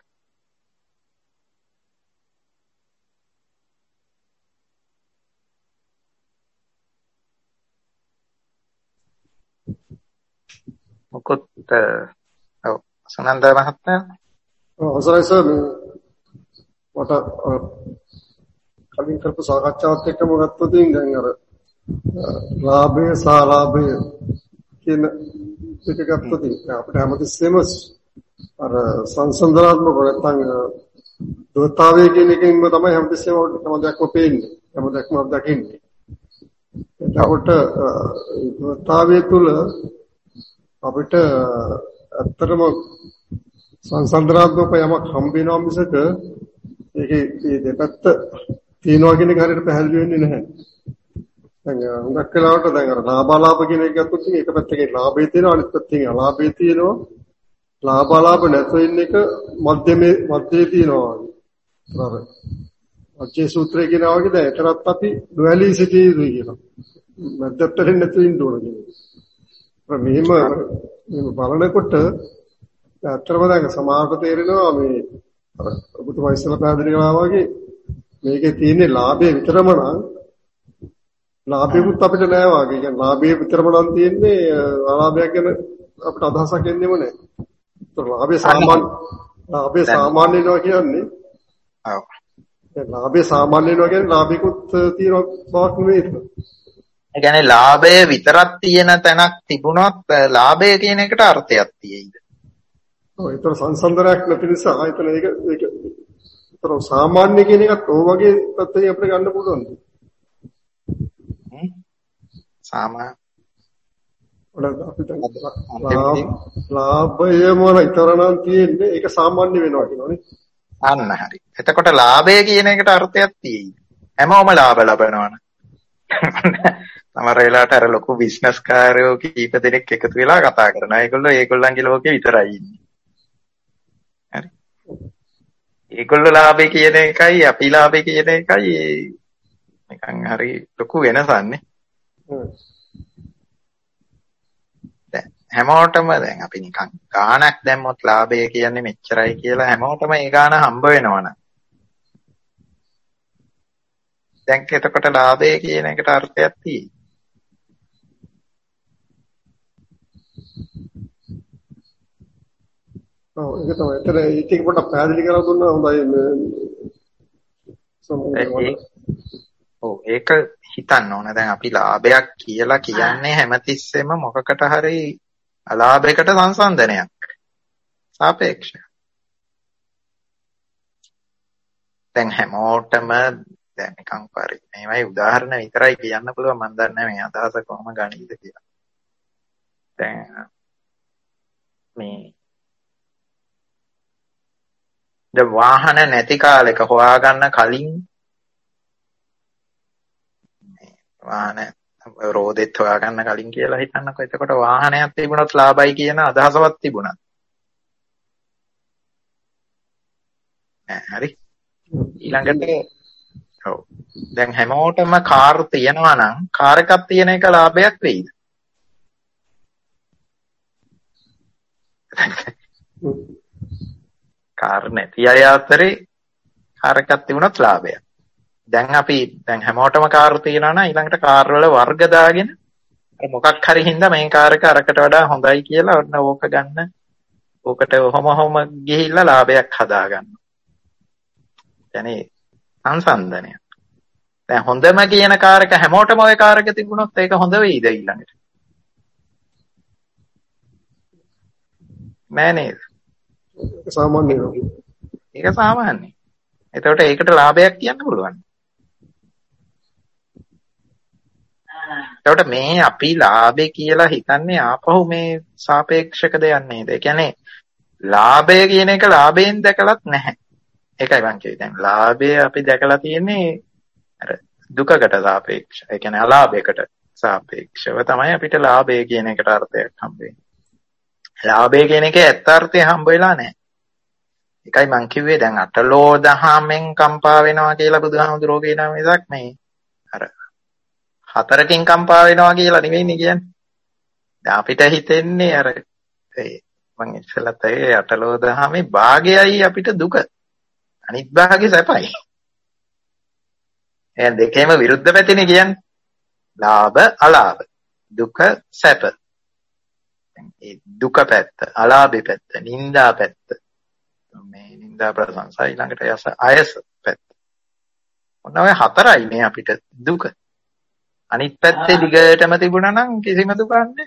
මොකොත් ඔව් සනන්ද මහත්මයා අවසරයි සර් මට කලින් කරපු සාකච්ඡාවත් එක්කම ගත්තොත් දැන් අර ලාභය සාලාභය කියන එක ගත්තොත් අපිට හැමතිස්සෙම අර සංසන්දනාත්මක නැත්නම් දෝතාවය කියන එකෙන්ම තමයි හැමතිස්සෙම හැමදේක්ම පේන්නේ හැමදේක්ම දකින්නේ. එතකොට ධර්මතාවය තුළ අපිට ඇත්තටම සංසන්දනාත්මක යමක් හම්බ වෙනවා මිසක ඒකේ මේ දෙපැත්ත තියනවා කියන එක හරියට පැහැදිලි වෙන්නේ නැහැ. දැන් හුඟක් වෙලාවට දැන් අර ලාභාලාභ කියන එක ගත්තොත් එක පැත්තකින් ලාභය තියෙනවා අනිත් පැත්තකින් අලාභය තියෙනවා. ලාභාලාභ නැතු වෙන එක මධ්‍යමේ මධ්‍යයේ තියෙනවා. අර අච්චේ සූත්‍රයේ කියනවා වගේ දැන් එතරම් අපි ඩුවැලි සිටී යුතුයි කියනවා. මැදත්තරින් නැතු වෙන්න ඕන කියනවා. මෙහෙම මෙහෙම බලනකොට ඇත්තටම දැන් සමාහක තේරෙනවා මේ අර ඔබතුමා ඉස්සෙල්ලා පැහැදිලි කළා වගේ මේකේ තියෙන ලාභය විතරම නම් ලාභයකුත් අපිට නෑ වාගේ. කියන්නේ ලාභය විතරම නම් තියෙන්නේ අලාභයක් ගැන අපිට අදහසක් එන්නේම නෑ. ඒක ලාභය සාමාන්‍ය ලාභය සාමාන්‍ය වෙනවා කියන්නේ ඔව්. ඒ ලාභය සාමාන්‍ය වෙනවා කියන්නේ ලාභයකුත් තියෙන බවක් නෙමෙයි. ඒ කියන්නේ ලාභය විතරක් තියෙන තැනක් තිබුණොත් ලාභය කියන එකට අර්ථයක් තියෙයිද? ඔව් ඒතර සංසන්දනයක් නැති නිසා ආයතන ඒක ඒක ඒතර සාමාන්‍ය කියන එකත් ඔය වගේ පැත්තෙන් අපිට ගන්න පුළුවන්. සාමාන්‍ය ඔන්න අපිට ලාභයම විතරනම් තියෙන්නේ ඒක සාමාන්‍ය වෙනවා කියනෝනේ. අන්න හරි. එතකොට ලාභය කියන එකට අර්ථයක් තියෙයි. හැමෝම ලාභ ලබනවනේ. සමහර වෙලාවට අර ලොකු බිස්නස් කාරයෝ කීප දෙනෙක් එකතු වෙලා කතා කරනවා. ඒගොල්ලෝ ඒගොල්ලන්ගේ ලෝකේ විතරයි ඉන්නේ. හරි. ඒගොල්ලෝ ලාභය කියන එකයි අපි ලාභය කියන එකයි නිකන් හරි ලොකු වෙනසක්නේ. දැන් හැමෝටම දැන් අපි නිකන් ගාණක් දැම්මොත් ලාභය කියන්නේ මෙච්චරයි කියලා හැමෝටම ඒ ගාණ හම්බ වෙනවනේ. දැන් එතකොට ලාභය කියන එකට අර්ථයක් තියෙයි. ඔව් ඒක තමයි. ඒතර ඒක පොඩ්ඩක් පැහැදිලි කරලා දුන්නා හොඳයි මේ ඔව් ඒක හිතන්න ඕන. දැන් අපි ලාභයක් කියලා කියන්නේ හැමතිස්සෙම මොකකට හරි අලාභයකට සංසන්දනයක්. සාපේක්ෂයි. දැන් හැමෝටම දැන් නිකන් පරි මේවයි උදාහරණ විතරයි කියන්න පුළුවන්. මම දන්නේ මේ අදහස කොහොම ගණීද කියලා. දැන් මේ ද වාහන නැති කාලෙක හොයාගන්න කලින් වාහන රෝදෙත් හොයාගන්න කලින් කියලා හිතන්නකෝ. එතකොට වාහනයක් තිබුණොත් ලාභයි කියන අදහසවත් තිබුණා. නෑ හරි. ඊළඟට ඔව්. දැන් හැමෝටම කාර් තියෙනවා නම් කාර් එකක් තියෙන එක ලාභයක් වෙයිද? කාර් නැති අය අතරේ කාර් එකක් තිබුණොත් ලාභයක්. දැන් අපි දැන් හැමෝටම කාර් තියෙනවා නම් ඊළඟට කාර් වල වර්ග දාගෙන මොකක් හරි හින්දා මේ කාර් එක අරකට වඩා හොඳයි කියලා ඔන්න ඕක ගන්න. ඕකට ඔහොම ඔහොම ගිහිල්ලා ලාභයක් හදා ගන්නවා. يعني සංසන්දනය. දැන් හොඳම කියන කාර් එක හැමෝටම ওই කාර් එක තිබුණොත් ඒක හොඳ වෙයිද ඊළඟට? නෑ නේද? සාමාන්‍ය වෙනවා. ඒක සාමාන්‍යයි. එතකොට ඒකට ලාභයක් කියන්න පුළුවන්. එතකොට මේ අපි ලාභය කියලා හිතන්නේ ආපහු මේ සාපේක්ෂක දෙයක් නේද? ඒ කියන්නේ ලාභය කියන එක ලාභයෙන් දැකලත් නැහැ. ඒකයි මං කිව්වේ. දැන් ලාභය අපි දැකලා තියෙන්නේ අර දුකකට සාපේක්ෂව. ඒ කියන්නේ අලාභයකට සාපේක්ෂව තමයි අපිට ලාභය කියන එකට අර්ථයක් හම්බෙන්නේ. ලාභය කියන එකේ ඇත්ත අර්ථය හම්බ වෙලා නැහැ. ඒකයි මං කිව්වේ දැන් අටලෝ දහමෙන් කම්පා වෙනවා කියලා බුදුහාමුදුරුවෝ කියනවා මිසක් මේ අර හතරකින් කම්පා වෙනවා කියලා නෙවෙයිනේ කියන්නේ. දැන් අපිට හිතෙන්නේ අර ඒ මං ඉස්සෙල්ලත් ඒ අටලෝ දහමේ භාගයයි අපිට දුක. අනිත් භාගය සැපයි. එහෙනම් දෙකේම විරුද්ධ පැතිනේ කියන්නේ. ලාභ අලාභ. දුක සැප. ඒ දුක පැත්ත, අලාභේ පැත්ත, නිന്ദා පැත්ත. මේ නිന്ദා ප්‍රශංසා ඊළඟට යස අයස පැත්ත. ඔන්න ඔය හතරයි මේ අපිට දුක. අනිත් පැත්තේ දිගටම තිබුණා නම් කිසිම දුකක් නැහැ.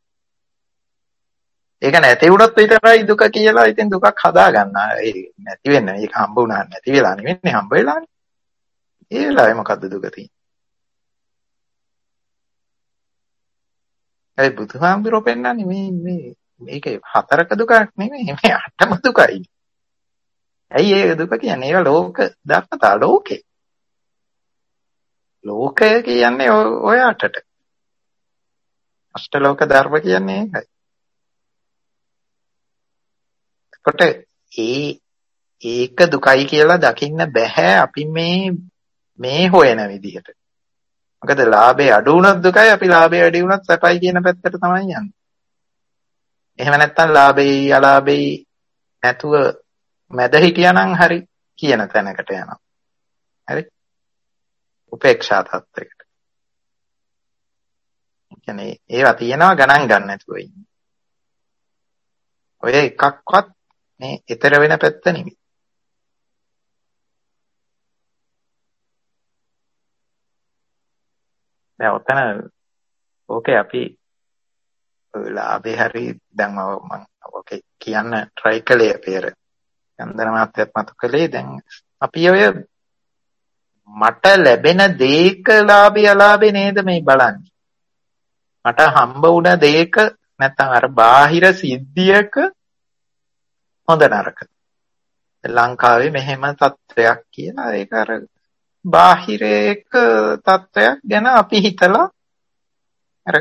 ඒක නැති වුණොත් විතරයි දුක කියලා ඉතින් දුකක් හදා ගන්නවා. ඒ නැති වෙන්නේ. ඒක හම්බ වුණා නැති වෙලා නෙවෙන්නේ හම්බ වෙලානේ. ඒ වෙලාවේ මොකද්ද දුක තියෙන්නේ? ඒ බුදුහාමුදුරුවෝ පෙන්නන්නේ මේ මේ මේකේ හතරක දුකක් නෙමෙයි මේ අටම දුකයි. ඇයි ඒ දුක කියන්නේ? ඒවා ලෝක ධර්මතා ලෝකේ. ලෝකය කියන්නේ ඔය අටට. අෂ්ටලෝක ධර්ම කියන්නේ ඒකයි. කොට ඒ ඒක දුකයි කියලා දකින්න බෑ අපි මේ මේ හොයන විදිහට. මොකද ලාභේ අඩු වුණොත් දුකයි, අපි ලාභේ වැඩි වුණොත් සැපයි කියන පැත්තට තමයි යන්නේ. එහෙම නැත්නම් ලාභේ අලාභේ නැතුව මැද හිටියානම් හරි කියන තැනකට යනවා. හරි? උපේක්ෂා තත්ත්වයකට. කියන්නේ ඒවා තියෙනවා ගණන් ගන්න නැතුව ඉන්නේ. ඔය එකක්වත් මේ ඊතර වෙන පැත්ත නෙමෙයි. දැන් ඔතන ඕකේ අපි ලාභේ හරි දැන් මම ඕකේ කියන්න try කළේ පෙර. චන්දන මාත්‍යත් මත කළේ දැන් අපි ඔය මට ලැබෙන දේක ලාභය අලාභේ නේද මේ බලන්නේ. මට හම්බ වුණ දේක නැත්නම් අර බාහිර සිද්ධියක හොඳ නරක. ලංකාවේ මෙහෙම තත්ත්වයක් කියලා ඒක අර බාහිර එක තත්ත්වයක් ගැන අපි හිතලා අර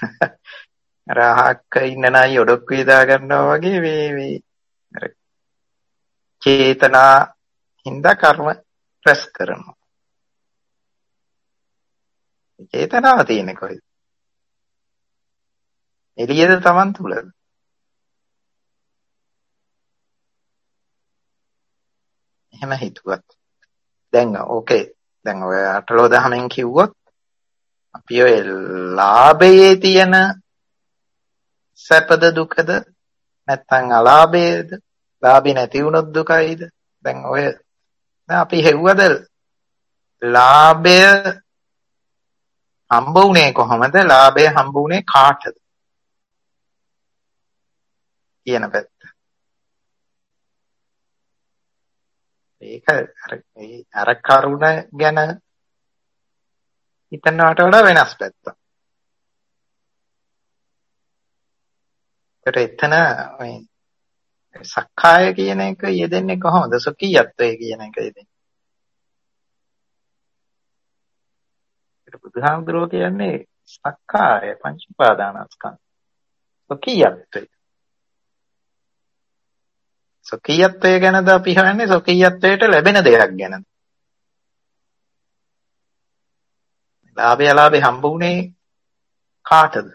රහක් ඉන්න නයි ඔඩොක්ක වේදා ගන්නවා වගේ මේ මේ අර චේතනා හින්දා කර්ම රැස් කරනවා. චේතනාව තියෙන්නේ කොහෙද? එළියද Taman තුලද? එහෙම හිතුවත් දැන් ඕකේ දැන් ඔය අටලෝ දහමෙන් කිව්වොත් අපි ඔය ලාභයේ තියෙන සැපද දුකද නැත්නම් අලාභයේද ලාභේ නැති වුණොත් දුකයිද දැන් ඔය දැන් අපි හෙව්වද ලාභය හම්බ වුණේ කොහමද ලාභය හම්බ වුණේ කාටද කියන පැත්ත ඒක අර අර කරුණ ගැන හිතනවට වඩා වෙනස් පැත්තක්. ඒකට එතන මේ සක්කාය කියන එක යෙදෙන්නේ කොහොමද? සොකීයත්වය කියන එක යෙදෙන්නේ. ඒක බුදුහාමුදුරුවෝ කියන්නේ සක්කාය පංච උපාදානස්කන්ධ. සොකීයත්වය. සොකීයත්වය ගැනද අපි හොයන්නේ සොකීයත්වයට ලැබෙන දෙයක් ගැනද? ලාභය අලාභය හම්බ වුණේ කාටද?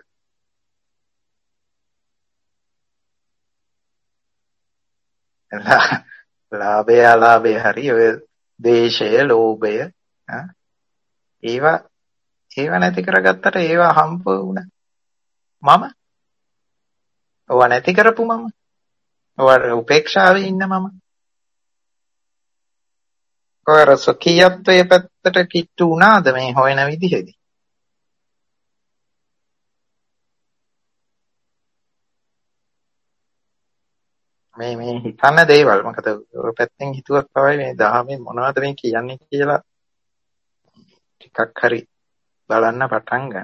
ලාභය අලාභය හරි ඔය දේශය, ලෝභය ඒවා ඒවා නැති කරගත්තට ඒවා හම්බ වුණ මම ඕවා නැති කරපු මම ඔය උපේක්ෂාවේ ඉන්න මම කොහර සොකීයත්වයේ පැත්තට කිට්ටු වුණාද මේ හොයන විදිහේදී? මේ මේ හිතන දේවල් මොකද ඔය පැත්තෙන් හිතුවක් තමයි මේ දහමේ මොනවද මේ කියන්නේ කියලා ටිකක් හරි බලන්න පටන් ගන්න.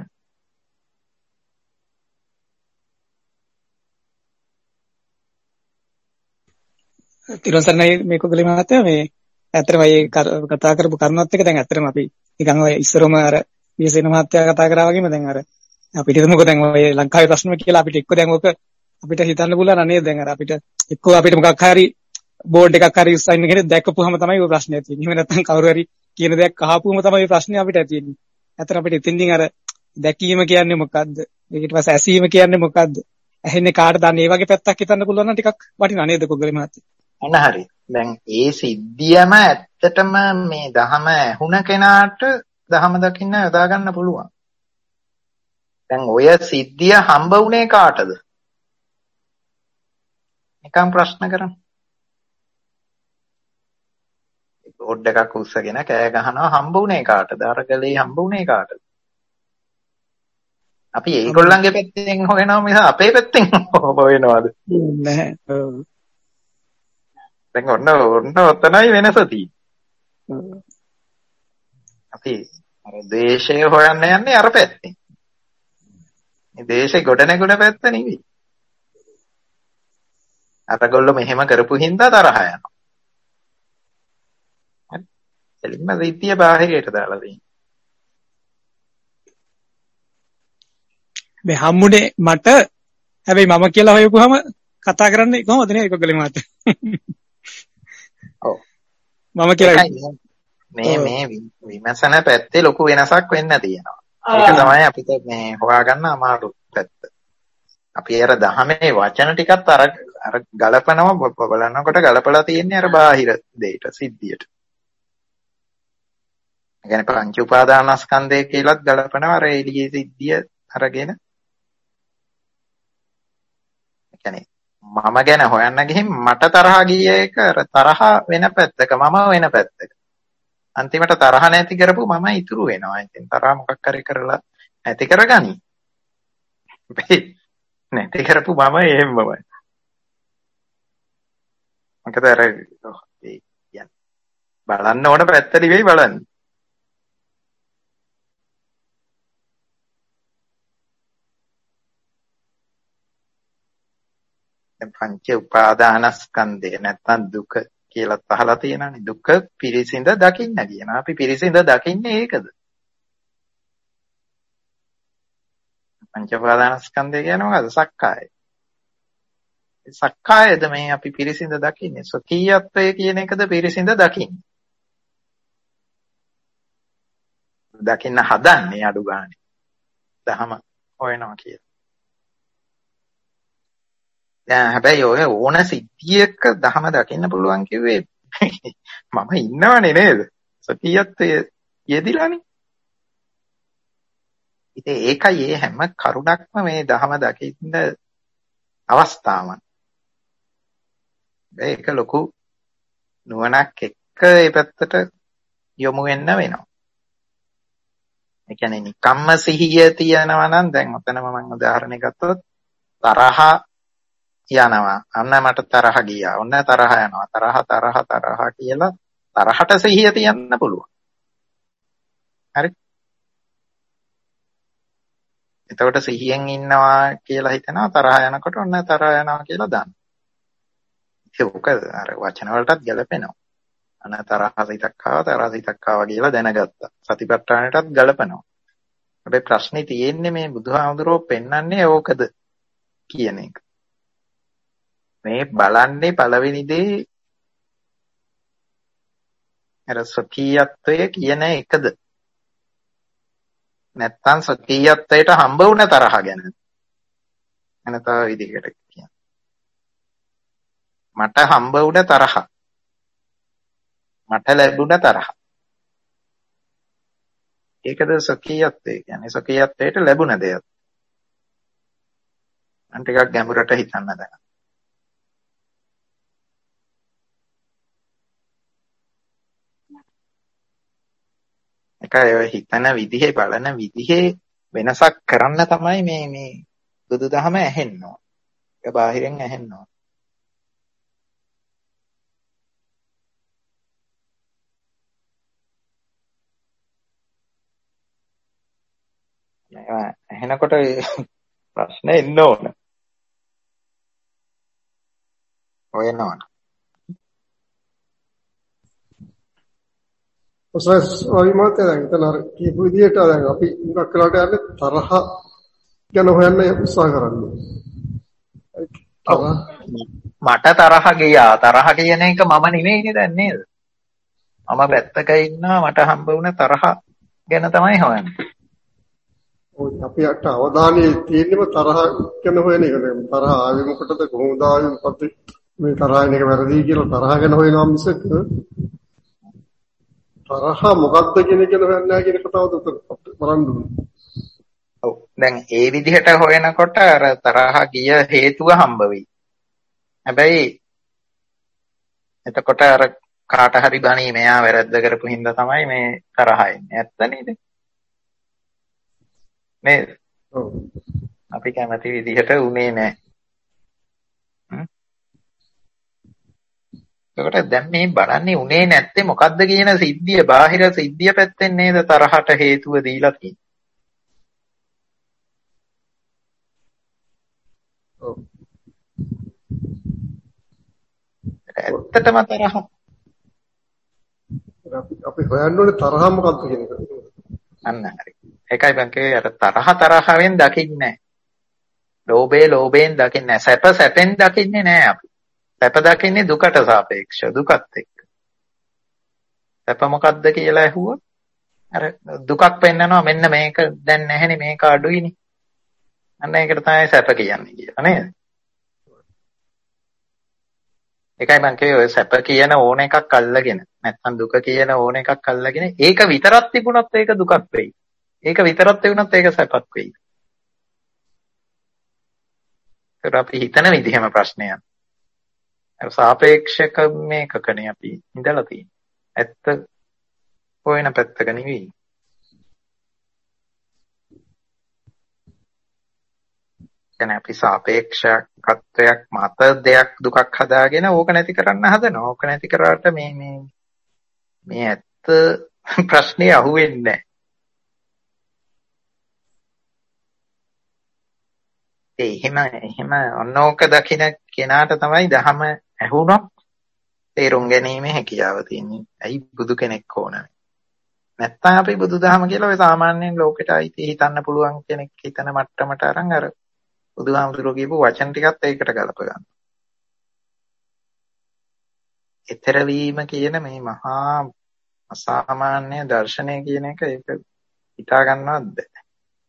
තිරසන්නයි මේක ගලේ මහත්තයා මේ ඇත්තටම මේ කතා කරපු කරුණත් එක දැන් ඇත්තටම අපි නිකන් ඔය ඉස්සරම අර විශේෂණ මහත්තයා කතා කරා වගේම දැන් අර අපිට හිතමුකෝ දැන් ඔය ලංකාවේ ප්‍රශ්න කියලා අපිට එක්ක දැන් ඔක අපිට හිතන්න පුළුවන් නේද දැන් අර අපිට එක්ක අපිට මොකක් හරි බෝඩ් එකක් හරි උස්සන්න කෙනෙක් දැක්කපුවම තමයි ඔය ප්‍රශ්නේ ඇති වෙන්නේ. එහෙම නැත්නම් කවුරු හරි කියන දෙයක් අහපුවම තමයි ඔය ප්‍රශ්නේ අපිට ඇති වෙන්නේ. ඇත්තට අපිට ඉතින්දින් අර දැකීම කියන්නේ මොකද්ද? ඊට පස්සේ ඇසීම කියන්නේ මොකද්ද? ඇහෙන්නේ කාටද? අන්න ඒ වගේ පැත්තක් හිතන්න පුළුවන් නම් ටිකක් වටිනා නේද කොග්ගලේ මහත්තයා? අන්න හරි. දැන් ඒ සිද්ධියම ඇත්තටම මේ දහම ඇහුණ කෙනාට දහම දකින්න යොදා ගන්න පුළුවන්. දැන් ඔය සිද්ධිය හම්බ වුණේ කාටද? නිකන් ප්‍රශ්න කරමු. බෝඩ් එකක් උස්සගෙන කෑ ගහනවා හම්බ වුණේ කාටද? අරගලේ හම්බ වුණේ කාටද? අපි ඒගොල්ලන්ගේ පැත්තෙන් හොයනවා මිස අපේ පැත්තෙන් හොයනවද? නැහැ. ඔව්. දැන් ඔන්න ඔන්න ඔතනයි වෙනස තියෙන්නේ. අපි අර ද්වේෂය හොයන්න යන්නේ අර පැත්තෙන්. මේ දේශේ ගොඩනැගුණ පැත්ත නෙවෙයි. අරගොල්ලෝ මෙහෙම කරපු හින්දා තරහ යනවා. හරි. එලින්ම සිද්ධිය බාහිරයට දාලා දෙන්නේ. මේ හම්බුනේ මට හැබැයි මම කියලා හොයපුවාම කතා කරන්නේ කොහොමද නේ ඒකගලේ මාත්. ඔව්. මම කියලා මේ මේ විමසන පැත්තේ ලොකු වෙනසක් වෙන්න තියෙනවා. ඒක තමයි අපිට මේ හොයාගන්න අමාරු පැත්ත. අපි අර දහමේ වචන ටිකත් අර අර ගලපනවා බලනකොට ගලපලා තියෙන්නේ අර බාහිර දෙයට සිද්ධියට. ඒ කියන්නේ පංච උපාදානස්කන්ධය කියලාත් ගලපනවා අර එළියේ සිද්ධිය අරගෙන. ඒ කියන්නේ මම ගැන හොයන්න ගිහින් මට තරහ ගිය එක අර තරහ වෙන පැත්තක මම වෙන පැත්තක. අන්තිමට තරහ නැති කරපු මම ඉතුරු වෙනවා. ඉතින් තරහ මොකක් හරි කරලා නැති කරගනි. නැති කරපු මම එහෙමමයි. මොකද අර කියන්නේ බලන්න ඕන පැත්ත දිවෙයි බලන්නේ. දැන් පංච උපාදානස්කන්ධය නැත්තම් දුක කියලා අහලා තියෙනනේ. දුක පිරිසිඳ දකින්න කියනවා. අපි පිරිසිඳ දකින්නේ ඒකද? පංච උපාදානස්කන්ධය කියන්නේ මොකද්ද? සක්කාය. සක්කායද මේ අපි පිරිසිඳ දකින්නේ? ස්වකීයත්වය කියන එකද පිරිසිඳ දකින්නේ? දකින්න හදන්නේ අඩු ගානේ. දහම හොයනවා කියලා. දැන් හැබැයි ඔය ඕන සිද්ධියක දහම දකින්න පුළුවන් කිව්වේ මම ඉන්නවනේ නේද? ස්වකීයත්වයේ යෙදිලානේ. ඉතින් ඒකයි ඒ හැම කරුණක්ම මේ දහම දකින්න අවස්ථාවන්. ඒක ලොකු නුවණක් එක්ක ඒ පැත්තට යොමු වෙන්න වෙනවා. ඒ කියන්නේ නිකම්ම සිහිය තියනවා නම් දැන් ඔතනම මම උදාහරණයක් ගත්තොත් තරහ යනවා. අන්න මට තරහ ගියා. ඔන්න තරහ යනවා. තරහ තරහ තරහ කියලා තරහට සිහිය තියන්න පුළුවන්. හරි. එතකොට සිහියෙන් ඉන්නවා කියලා හිතනවා තරහ යනකොට ඔන්න තරහ යනවා කියලා දාන්න. ඒක අර වචන වලටත් ගැලපෙනවා. අන්න තරහ සිතක් ආවා තරහ සිතක් ආවා කියලා දැනගත්තා. සතිපට්ඨානයටත් ගැලපෙනවා. හැබැයි ප්‍රශ්නේ තියෙන්නේ මේ බුදුහාමුදුරුවෝ පෙන්වන්නේ ඕකද කියන එක. මේ බලන්නේ පළවෙනි දේ අර ස්වකීයත්වය කියන එකද? නැත්තම් ස්වකීයත්වයට හම්බ වුණ තරහ ගැන. එන තව විදිහකට කියන්න. මට හම්බ වුණ තරහ. මට ලැබුණ තරහ. ඒකද ස්වකීයත්වය කියන්නේ. ස්වකීයත්වයට ලැබුණ දෙයක්. අන් ටිකක් ගැඹුරට හිතන්න දැන්. ඒකයි ඔය හිතන විදිහේ බලන විදිහේ වෙනසක් කරන්න තමයි මේ මේ බුදුදහම ඇහෙන්න ඕන. ඒක බාහිරෙන් ඇහෙන්න ඕන. එහෙනකොට ප්‍රශ්න එන්න ඕන. හොයනවා. ඔසස් වයිමත් දැන් එතන අර කියපු විදිහට දැන් අපි මුලක් කළාට යන්නේ තරහ ගැන හොයන්න උත්සාහ කරන්නේ. මට තරහ ගියා. තරහ කියන එක මම නෙමෙයිනේ දැන් නේද? මම පැත්තක ඉන්නවා මට හම්බ වුණ තරහ ගැන තමයි හොයන්නේ. ඔය අපිට අවධානය තියෙන්නම තරහ ගැන හොයන එක. තරහ ආවේ මොකටද කොහොමද ආවේ මොකද මේ තරහ එන එක වැරදි කියලා තරහ ගැන හොයනවා මිසක තරහ මොකක්ද කියන එක හොයන්නේ නැහැ කියන කතාවද බලන්න ඕනේ. ඔව් දැන් ඒ විදිහට හොයනකොට අර තරහ ගිය හේතුව හම්බ වෙයි. හැබැයි එතකොට අර කාට හරි බණී මෙයා වැරද්ද කරපු හින්දා තමයි මේ තරහ එන්නේ. ඇත්ත නේද? නේද? ඔව්. අපි කැමති විදිහට උනේ නැහැ. ඒකට දැන් මේ බලන්නේ උනේ නැත්තේ මොකද්ද කියන සිද්ධිය බාහිර සිද්ධිය පැත්තෙන් නේද තරහට හේතුව දීලා තියෙන්නේ. ඔව්. ඇත්තටම තරහ අපි අපි හොයන්න ඕනේ තරහ මොකක්ද කියන එක. අන්න හරි. ඒකයි මම කිව්වේ අර තරහ තරහෙන් දකින්නේ නැහැ. ලෝභේ ලෝභයෙන් දකින්නේ නැහැ. සැප සැපෙන් දකින්නේ නැහැ අපි. සැප දකින්නේ දුකට සාපේක්ෂව දුකත් එක්ක. සැප මොකක්ද කියලා ඇහුවොත් අර දුකක් පෙන්නනවා මෙන්න මේක දැන් නැහැනේ මේක අඩුයිනේ. අන්න ඒකට තමයි සැප කියන්නේ කියලා නේද? ඒකයි මම කිව්වේ ඔය සැප කියන ඕන එකක් අල්ලගෙන නැත්නම් දුක කියන ඕන එකක් අල්ලගෙන ඒක විතරක් තිබුණොත් ඒක දුකක් වෙයි. ඒක විතරක් තිබුණොත් ඒක සැපක් වෙයි. ඒක අපි හිතන විදිහම ප්‍රශ්නයක්. අර සාපේක්ෂක මේකකනේ අපි ඉඳලා තියෙන්නේ. ඇත්ත හොයන පැත්තක නෙවෙයි. කියන්නේ අපි සාපේක්ෂකත්වයක් මත දෙයක් දුකක් හදාගෙන ඕක නැති කරන්න හදනවා. ඕක නැති කරාට මේ මේ මේ ඇත්ත ප්‍රශ්නේ අහුවෙන්නේ නැහැ. ඒ එහෙම එහෙම ඔන්නෝක දකින්න කෙනාට තමයි දහම ඇහුණොත් තේරුම් ගැනීමේ හැකියාව තියෙන්නේ. ඇයි බුදු කෙනෙක් ඕන? නැත්තම් අපි බුදුදහම කියලා ඔය සාමාන්‍යයෙන් ලෝකෙට අයිති හිතන්න පුළුවන් කෙනෙක් හිතන මට්ටමට අරන් අර බුදුහාමුදුරුවෝ කියපු වචන ටිකත් ඒකට ගලප ගන්න. ඊතර වීම කියන මේ මහා අසාමාන්‍ය දර්ශනය කියන එක ඒක හිතා ගන්නවත් බැහැ.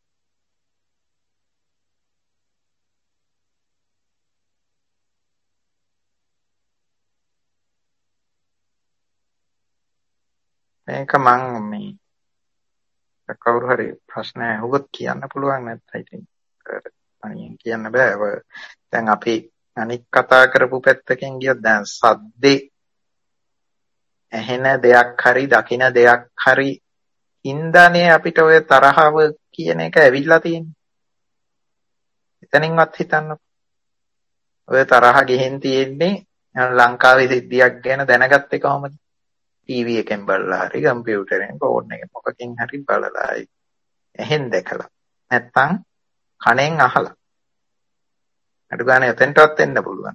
මේක මං මේ කවුරු හරි ප්‍රශ්න අහුවොත් කියන්න පුළුවන් නැත්නම් ඉතින් අනියන් කියන්න බෑ. දැන් අපි අනික් කතා කරපු පැත්තකින් ගියොත් දැන් සද්දේ ඇහෙන දෙයක් හරි දකින දෙයක් හරි ඉන්දානේ අපිට ඔය තරහව කියන එක ඇවිල්ලා තියෙන්නේ. එතනින්වත් හිතන්න. ඔය තරහ ගෙහෙන් තියෙන්නේ ලංකාවේ සිද්ධියක් ගැන දැනගත්තේ කොහොමද? ටීවී එකෙන් බලලා හරි කම්පියුටරෙන් ෆෝන් එකෙන් මොකකින් හරි බලලා එහෙන් දැකලා නැත්තම් කණෙන් අහලා අඩු ගානේ එතෙන්ටවත් එන්න පුළුවන්.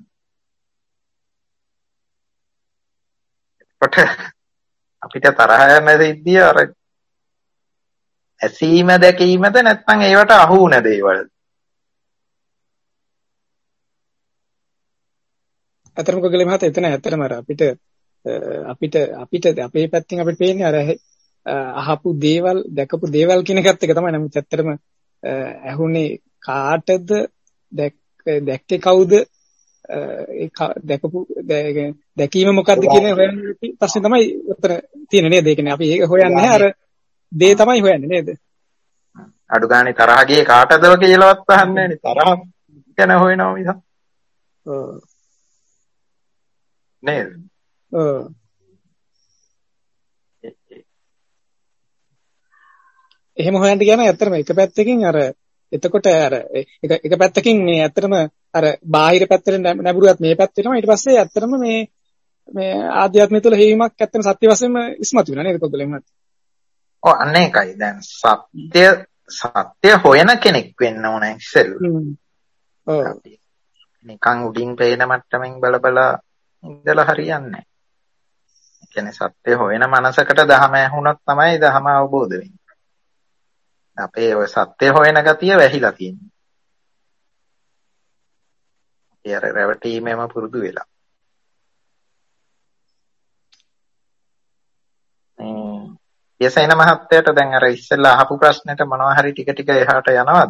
එතකොට අපිට තරහ යන සිද්ධිය අර ඇසීම දැකීමද නැත්නම් ඒවට අහු වුණ දේවල්ද? අතරම කොගලේ මහත්තයා එතන ඇත්තටම අර අපිට අපිට අපිට අපේ පැත්තෙන් අපිට පේන්නේ අර අහපු දේවල් දැකපු දේවල් කියන එකත් එක තමයි. නමුත් ඇත්තටම ඇහුනේ කාටද දැක්කේ කවුද ඒ දැකපු දැකීම මොකද්ද කියන හොයන ප්‍රශ්නේ තමයි උත්තර තියෙන්නේ නේද? ඒ කියන්නේ අපි ඒක හොයන්නේ නැහැ අර දේ තමයි හොයන්නේ නේද? අඩු ගානේ තරහ ගියේ කාටද කියලාවත් අහන්නේ නැහැ නේ. තරහ ගැන හොයනවා මිසක්. ඔව්. නේද? ඔව්. එහෙම හොයන්න කියන්නේ ඇත්තටම එක පැත්තකින් අර එතකොට අර එක එක පැත්තකින් මේ ඇත්තටම අර බාහිර පැත්තට නැඹුරුවත් මේ පැත්ත වෙනවා. ඊට පස්සේ ඇත්තටම මේ මේ ආධ්‍යාත්මය තුළ හේීමක් ඇත්තටම සත්‍ය වශයෙන්ම ඉස්මතු වෙනවා නේද කොගලෙන් මත? ඔව් අන්න ඒකයි. දැන් සත්‍ය සත්‍ය හොයන කෙනෙක් වෙන්න ඕන ඉස්සෙල්ලා. ඔව්. නිකන් උඩින් පේන මට්ටමින් බල බල ඉඳලා හරියන්නේ නැහැ. ඒ කියන්නේ සත්‍ය හොයන මනසකට දහම ඇහුණොත් තමයි දහම අවබෝධ වෙන්නේ. අපේ ඔය සත්‍ය හොයන ගතිය වැහිලා තියෙනවා. ඒ අර රැවටීමේම පුරුදු වෙලා. මේ යසයින මහත්තයාට දැන් අර ඉස්සෙල්ලා අහපු ප්‍රශ්නෙට මොනවා හරි ටික ටික එහාට යනවද?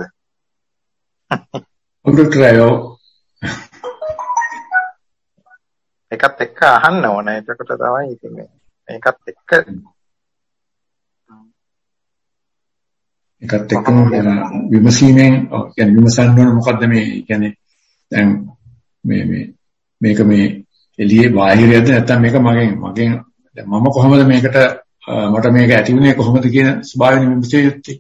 උඩටයෝ එකත් එක්ක අහන්න ඕන. එතකොට තමයි ඉතින් මේකත් එක්ක ඒකත් එක්කම විමසීමෙන් يعني විමසන්න ඕන මොකද්ද මේ කියන්නේ දැන් මේ මේ මේක මේ එළියේ බාහිරයද නැත්නම් මේක මගෙන් මගෙන් දැන් මම කොහොමද මේකට මට මේක ඇති වුණේ කොහොමද කියන ස්වභාවයෙන් විමසිය යුත්තේ.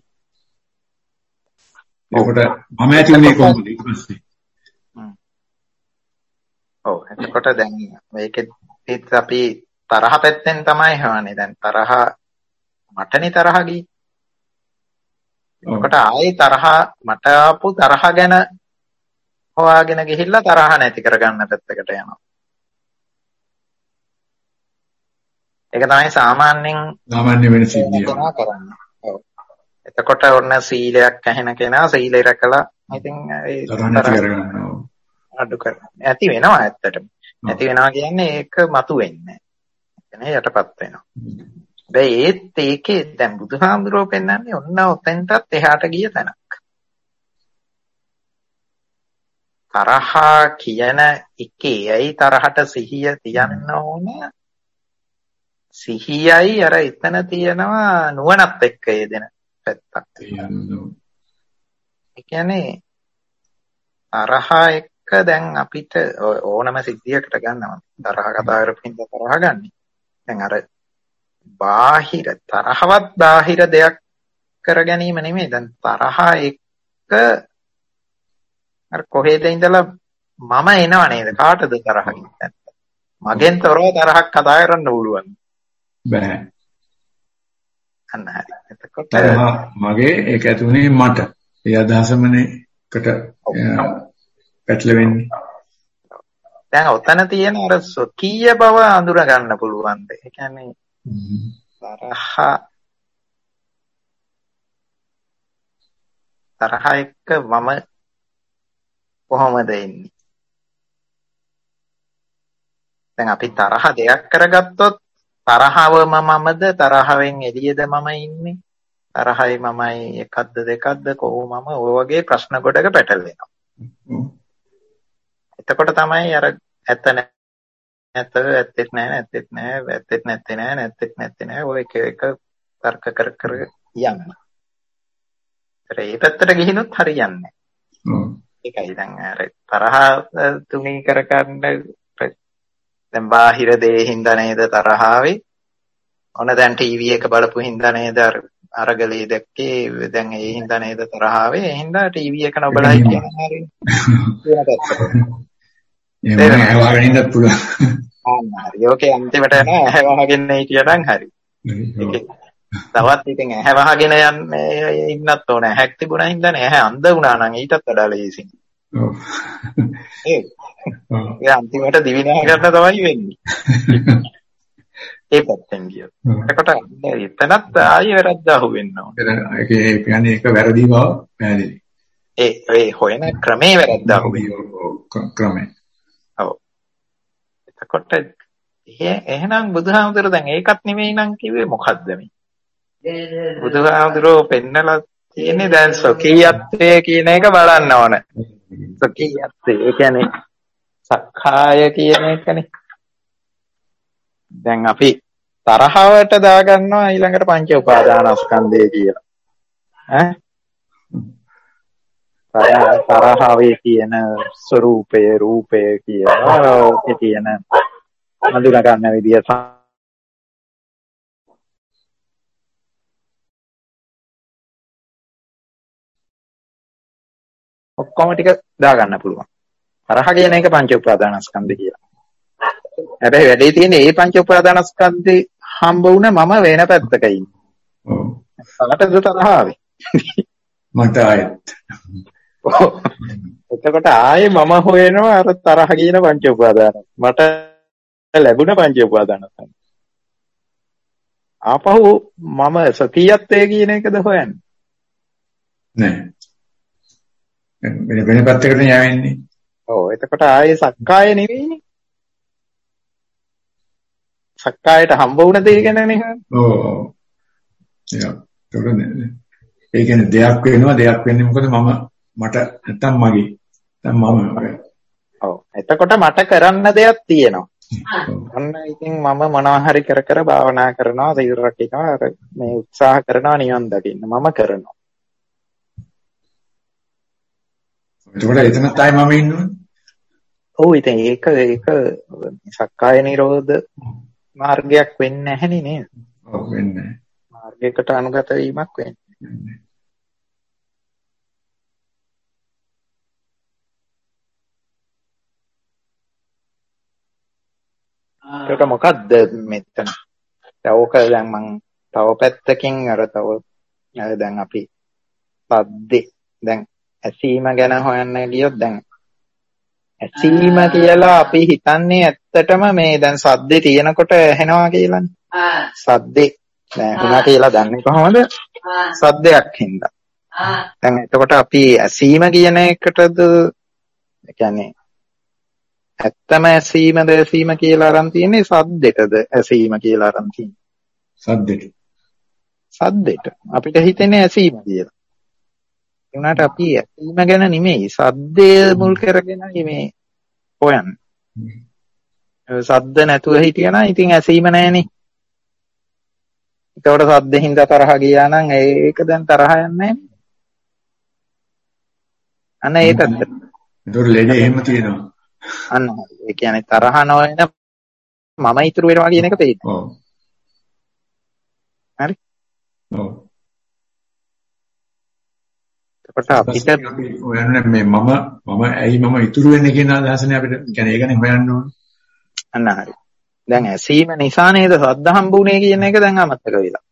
ඒකට මම ඇති වුණේ කොහොමද ඊට පස්සේ. ඔව් එතකොට දැන් මේකෙත් අපි තරහ පැත්තෙන් තමයි හවන්නේ. දැන් තරහ මටනේ තරහ ගියේ. එතකොට ආයේ තරහ මට ආපු තරහ ගැන හොයාගෙන ගිහිල්ලා තරහ නැති කරගන්න පැත්තකට යනවා. ඒක තමයි සාමාන්‍යයෙන් සාමාන්‍ය වෙන සිද්ධිය. කරන්නේ. ඔව්. එතකොට ඔන්න සීලයක් ඇහෙන කෙනා සීලය රැකලා ඉතින් ඒ තරහ නැති කරගන්නවා. අඩු කරනවා. ඇති වෙනවා ඇත්තටම. ඇති වෙනවා කියන්නේ ඒක මතු වෙන්නේ. එනේ යටපත් වෙනවා. හැබැයි ඒත් ඒකේ දැන් බුදුහාමුදුරුවෝ පෙන්නන්නේ ඔන්න ඔතෙන්ටත් එහාට ගිය තැනක්. තරහා කියන එකේ ඇයි තරහට සිහිය තියන්න ඕන? සිහියයි අර එතන තියෙනවා නුවණත් එක්ක යෙදෙන පැත්තක්. ඒ කියන්නේ තරහා එක්ක දැන් අපිට ඕනම සිද්ධියකට ගන්නවා. තරහ කතා කරපින්ද තරහ ගන්න. දැන් අර බාහිර තරහවත් බාහිර දෙයක් කර ගැනීම නෙමෙයි. දැන් තරහා එක්ක අර කොහෙද ඉඳලා මම එනව නේද? කාටද තරහ කියන්නේ? මගෙන් තොරව තරහක් කතා කරන්න පුළුවන්. බෑ. අන්න හරි. එතකොට තරහ මගේ ඒක ඇතුනේ මට. ඒ අදහසමනේ කට පැටලෙන්නේ. දැන් ඔතන තියෙන අර සොකීය බව අඳුර ගන්න පුළුවන්ද? ඒ කියන්නේ තරහ තරහ එක්ක මම කොහොමද එන්නේ? දැන් අපි තරහ දෙයක් කරගත්තොත් තරහවම මමද තරහෙන් එළියද මම ඉන්නේ? තරහයි මමයි එකක්ද දෙකක්ද කොහොමම ඔය වගේ ප්‍රශ්න ගොඩක පැටලෙනවා. එතකොට තමයි අර ඇත්ත නැත්ත ඇත්තෙත් නෑ නැත්තෙත් නෑ ඇත්තෙත් නැත්තේ නෑ නැත්තෙත් නැත්තේ නෑ ඔය එක එක තර්ක කර කර යනවා. ඒ පැත්තට ගිහිනොත් හරියන්නේ නෑ. ඒකයි දැන් අර තරහ තුනී කර ගන්න දැන් බාහිර දේ හින්දා නේද තරහ ආවේ. ඔන්න දැන් ටීවී එක බලපු හින්දා නේද අර අරගලේ දැක්කේ. දැන් ඒ හින්දා නේද තරහ ආවේ. ඒ හින්දා ටීවී එක නොබලයි කියන හරි කියන පැත්තට. ඒ මම ඇහවගෙන ඉන්නත් පුළුවන්. ආන්න හරි. ඕකේ අන්තිමට යන ඇහවගෙන හිටියනම් හරි. තවත් ඉතින් ඇහවගෙන යන්නේ ඉන්නත් ඕන. ඇහැක් තිබුණා හින්දානේ ඇහැ අන්ධ වුණා නම් ඊටත් වඩා ලේසියි. ඔව්. ඒ ඒ අන්තිමට දිවිනහ ගන්න තමයි වෙන්නේ. ඒ පැත්තෙන් ගියොත්. එතකොට එතනත් ආයෙ වැරද්ද අහුවෙන්න ඕන. ඒක කියන්නේ ඒක වැරදි බව පැහැදිලි. ඒ ඒ හොයන ක්‍රමේ වැරද්ද අහුවෙන්න ක්‍රමේ. ඔව්. එතකොට එහෙනම් බුදුහාමුදුරුවෝ දැන් ඒකත් නෙමෙයි නම් කිව්වේ මොකද්ද මේ? බුදුහාමුදුරුවෝ පෙන්නලා තියෙන්නේ දැන් සොකීයත්වය කියන එක බලන්න ඕන. සොකීයත්වය ඒ කියන්නේ සක්කාය කියන එකනේ. දැන් අපි තරහවට දාගන්නවා ඊළඟට පංච උපාදානස්කන්ධය කියලා. ඈ තරහවේ තියෙන ස්වરૂපය රූපය කියලා ඕකේ තියෙන අඳුන ගන්න විදිය ඔක්කොම ටික දාගන්න පුළුවන්. තරහ කියන එක පංච උපාදානස්කන්ධය කියලා. හැබැයි වැඩේ තියෙන්නේ මේ පංච උපාදානස්කන්ධේ හම්බ වුණ මම වෙන පැත්තක ඉන්නේ. ඔව්. සමටද තරහ ආවේ. මට ආයෙත්. එතකොට ආයේ මම හොයනවා අර තරහ කියන පංච උපාදාන. මට ලැබුණ පංච උපාදානස්කන්ධ. ආපහු මම සතියත්වයේ කියන එකද හොයන්නේ? නෑ. වෙන වෙන පැත්තකට යවෙන්නේ. ඔව් එතකොට ආයේ සක්කාය නෙවෙයිනේ. සක්කායට හම්බ වුණ දේ ගැනනේ. ඔව්. ඒ කියන්නේ දෙයක් වෙනවා දෙයක් වෙන්නේ මොකද මම මට නැත්තම් මගේ නැත්තම් මම. ඔව් එතකොට මට කරන්න දෙයක් තියෙනවා. අන්න ඉතින් මම මොනවා හරි කර කර භාවනා කරනවා සීල රකින්නවා මේ උත්සාහ කරනවා නිවන් දකින්න මම කරනවා. එතකොට එතන තමයි මම ඉන්නවනේ. ඔව් ඉතින් ඒක ඒක සක්කාය නිරෝධ මාර්ගයක් වෙන්නේ නැහෙනේ නේද? ඔව් වෙන්නේ. මාර්ගයකට අනුගත වීමක් වෙන්නේ. ඒක මොකද්ද මෙතන? ඒක දැන් මම තව පැත්තකින් අර තව දැන් අපි පද්දේ දැන් ඇසීම ගැන හොයන්න ගියොත් දැන් ඇසීම කියලා අපි හිතන්නේ ඇත්තටම මේ දැන් සද්දේ තියෙනකොට ඇහෙනවා කියලානේ. සද්දේ දැන් ඇහුණා කියලා දන්නේ කොහොමද? සද්දයක් හින්දා. දැන් එතකොට අපි ඇසීම කියන එකටද ඒ කියන්නේ ඇත්තම ඇසීමද ඇසීම කියලා අරන් තියෙන්නේ සද්දෙටද ඇසීම කියලා අරන් තියෙන්නේ? සද්දෙට. සද්දෙට. අපිට හිතෙන්නේ ඇසීම කියලා. ඒ වුණාට අපි ඇසීම ගැන නෙමෙයි සද්දය මුල් කරගෙනයි මේ හොයන්නේ. සද්ද නැතුව හිටියනම් ඉතින් ඇසීම නැහැනේ. ඒකට සද්දෙන් තරහ ගියා නම් ඒක දැන් තරහ යන්නේ නැහැ. අන්න ඒ පැත්තට. ඒක ලෙඩේ එහෙම තියෙනවා. අන්න ඒ කියන්නේ තරහ නොවන මම ඉතුරු වෙනවා කියන එක තේරෙනවා. ඔව්. හරි. ඔව්. එතකොට අපිට හොයන්නේ මේ මම මම ඇයි මම ඉතුරු වෙන්නේ කියන අදහසනේ අපිට කියන්නේ ඒකනේ හොයන්න ඕනේ. අන්න හරි. දැන් ඇසීම නිසා නේද සද්ද හම්බුනේ කියන එක දැන් අමතක වෙලා.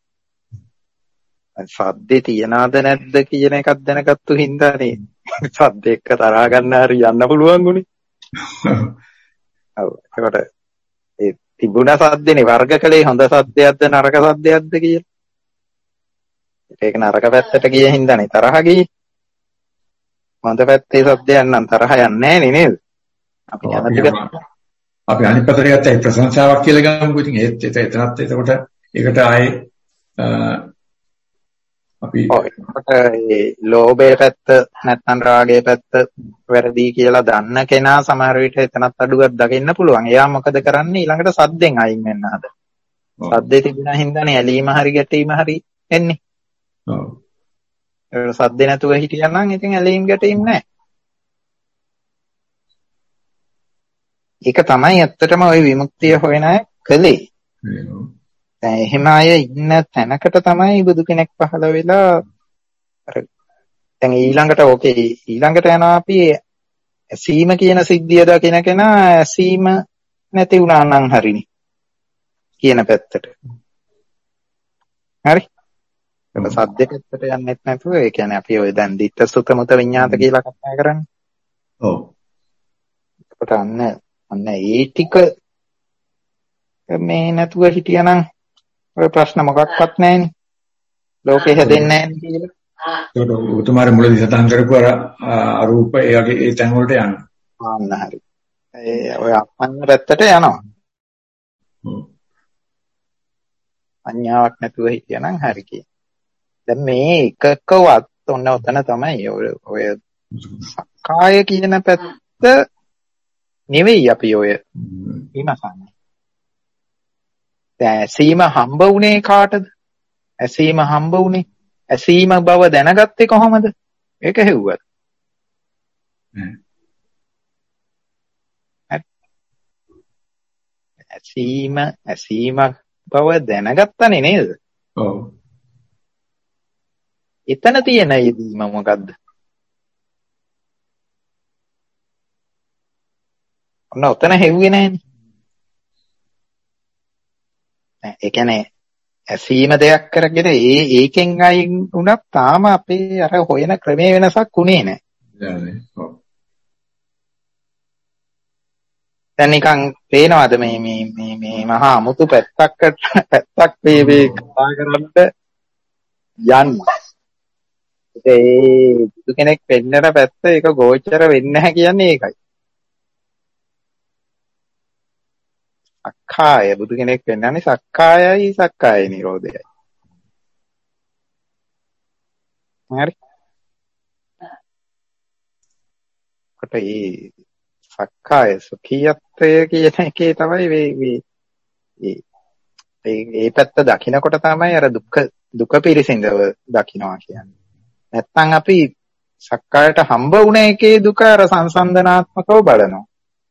සද්දේ තියනවද නැද්ද කියන එකක් දැනගත්තු හින්දා නේද? සද්ද එක්ක තරහා ගන්න හරි යන්න පුළුවන් උනේ. ඔව්. ඒකට ඒ තිබුණ සද්දේනේ වර්ග කළේ හොඳ සද්දයක්ද නරක සද්දයක්ද කියලා. ඒක නරක පැත්තට ගිය හින්දානේ තරහ ගියේ. හොඳ පැත්තේ සද්දයක් නම් තරහ යන්නේ නැහැ නේද? අපි කැමති අපි අනිත් පැත්තට ගත්තා ඒ ප්‍රශංසාවක් කියලා ගමුකෝ. ඉතින් ඒත් එතනත් එතකොට ඒකට ආයේ අපි ඔකට ඒ ලෝභයේ පැත්ත නැත්නම් රාගයේ පැත්ත වැරදි කියලා දන්න කෙනා සමහර විට එතනත් අඩුවක් දකින්න පුළුවන්. එයා මොකද කරන්නේ ඊළඟට සද්දෙන් අයින් වෙන්න හද. සද්දේ තිබුණා හින්දානේ ඇලීම හරි ගැටීම හරි එන්නේ. ඔව්. ඒක සද්දේ නැතුව හිටියනම් ඉතින් ඇලීම් ගැටීම් නැහැ. ඒක තමයි ඇත්තටම ওই විමුක්තිය හොයන අය කළේ. දැන් එහෙම අය ඉන්න තැනකට තමයි බුදු කෙනෙක් පහළ වෙලා අර දැන් ඊළඟට ඕකේ ඊළඟට යනවා අපි ඇසීම කියන සිද්ධිය දකින කෙනා ඇසීම නැති වුණා නම් හරිනේ කියන පැත්තට. හරි. ඒක සද්දෙට යන්නෙත් නැතුව ඒ කියන්නේ අපි ඔය දැන් ditta sutta muta විඤ්ඤාත කියලා කතා කරන්නේ. ඔව්. ඒකට අන්න අන්න ඒ ටික මේ නැතුව හිටියනම් ඔය ප්‍රශ්න මොකක්වත් නැහැනේ. ලෝකෙ හැදෙන්නේ නැහැ කියලා. ඒකට උතුමාගේ මුලදී සතහන් කරපු අර අරූප ඒ වගේ ඒ තැන් වලට යනවා. ආන්න හරි. ඒ ඔය අපන්න පැත්තට යනවා. ඔව්. අඤ්ඤාවක් නැතුව හිටියනම් හරි කියන. දැන් මේ එකකවත් ඔන්න ඔතන තමයි ඔය ඔය සක්කාය කියන පැත්ත නෙවෙයි අපි ඔය විමසන්නේ. දැන් ඇසීම හම්බ වුණේ කාටද? ඇසීම හම්බ වුණේ ඇසීම බව දැනගත්තේ කොහොමද? ඒක හෙව්වද? ඇසීම ඇසීම බව දැනගත්තනේ නේද? ඔව්. එතන තියෙන යෙදීම මොකද්ද? ඔන්න ඔතන හෙව්වේ නැහැනේ. ඒ කියන්නේ ඇසීම දෙයක් කරගෙන ඒ ඒකෙන් අයින් වුණත් තාම අපේ අර හොයන ක්‍රමේ වෙනසක් උනේ නැහැ. ඔව්. දැන් නිකන් පේනවාද මේ මේ මේ මේ මහා අමුතු පැත්තක් පැත්තක් මේ මේ කතා කරන්නට යන්න. ඒ බුදු කෙනෙක් පෙන්නන පැත්ත ඒක ගෝචර වෙන්නේ නැහැ කියන්නේ ඒකයි. සක්කාය බුදු කෙනෙක් වෙන්නන්නේ සක්කායයි සක්කාය නිරෝධයයි. හරි. කොට ඒ සක්කාය සුඛියත්වය කියන එකේ තමයි මේ මේ ඒ පැත්ත දකින්නකොට තමයි අර දුක්ඛ දුක පිරිසිඳව දකින්නවා කියන්නේ. නැත්තම් අපි සක්කායට හම්බ වුණ එකේ දුක අර සංසන්දනාත්මකව බලනවා.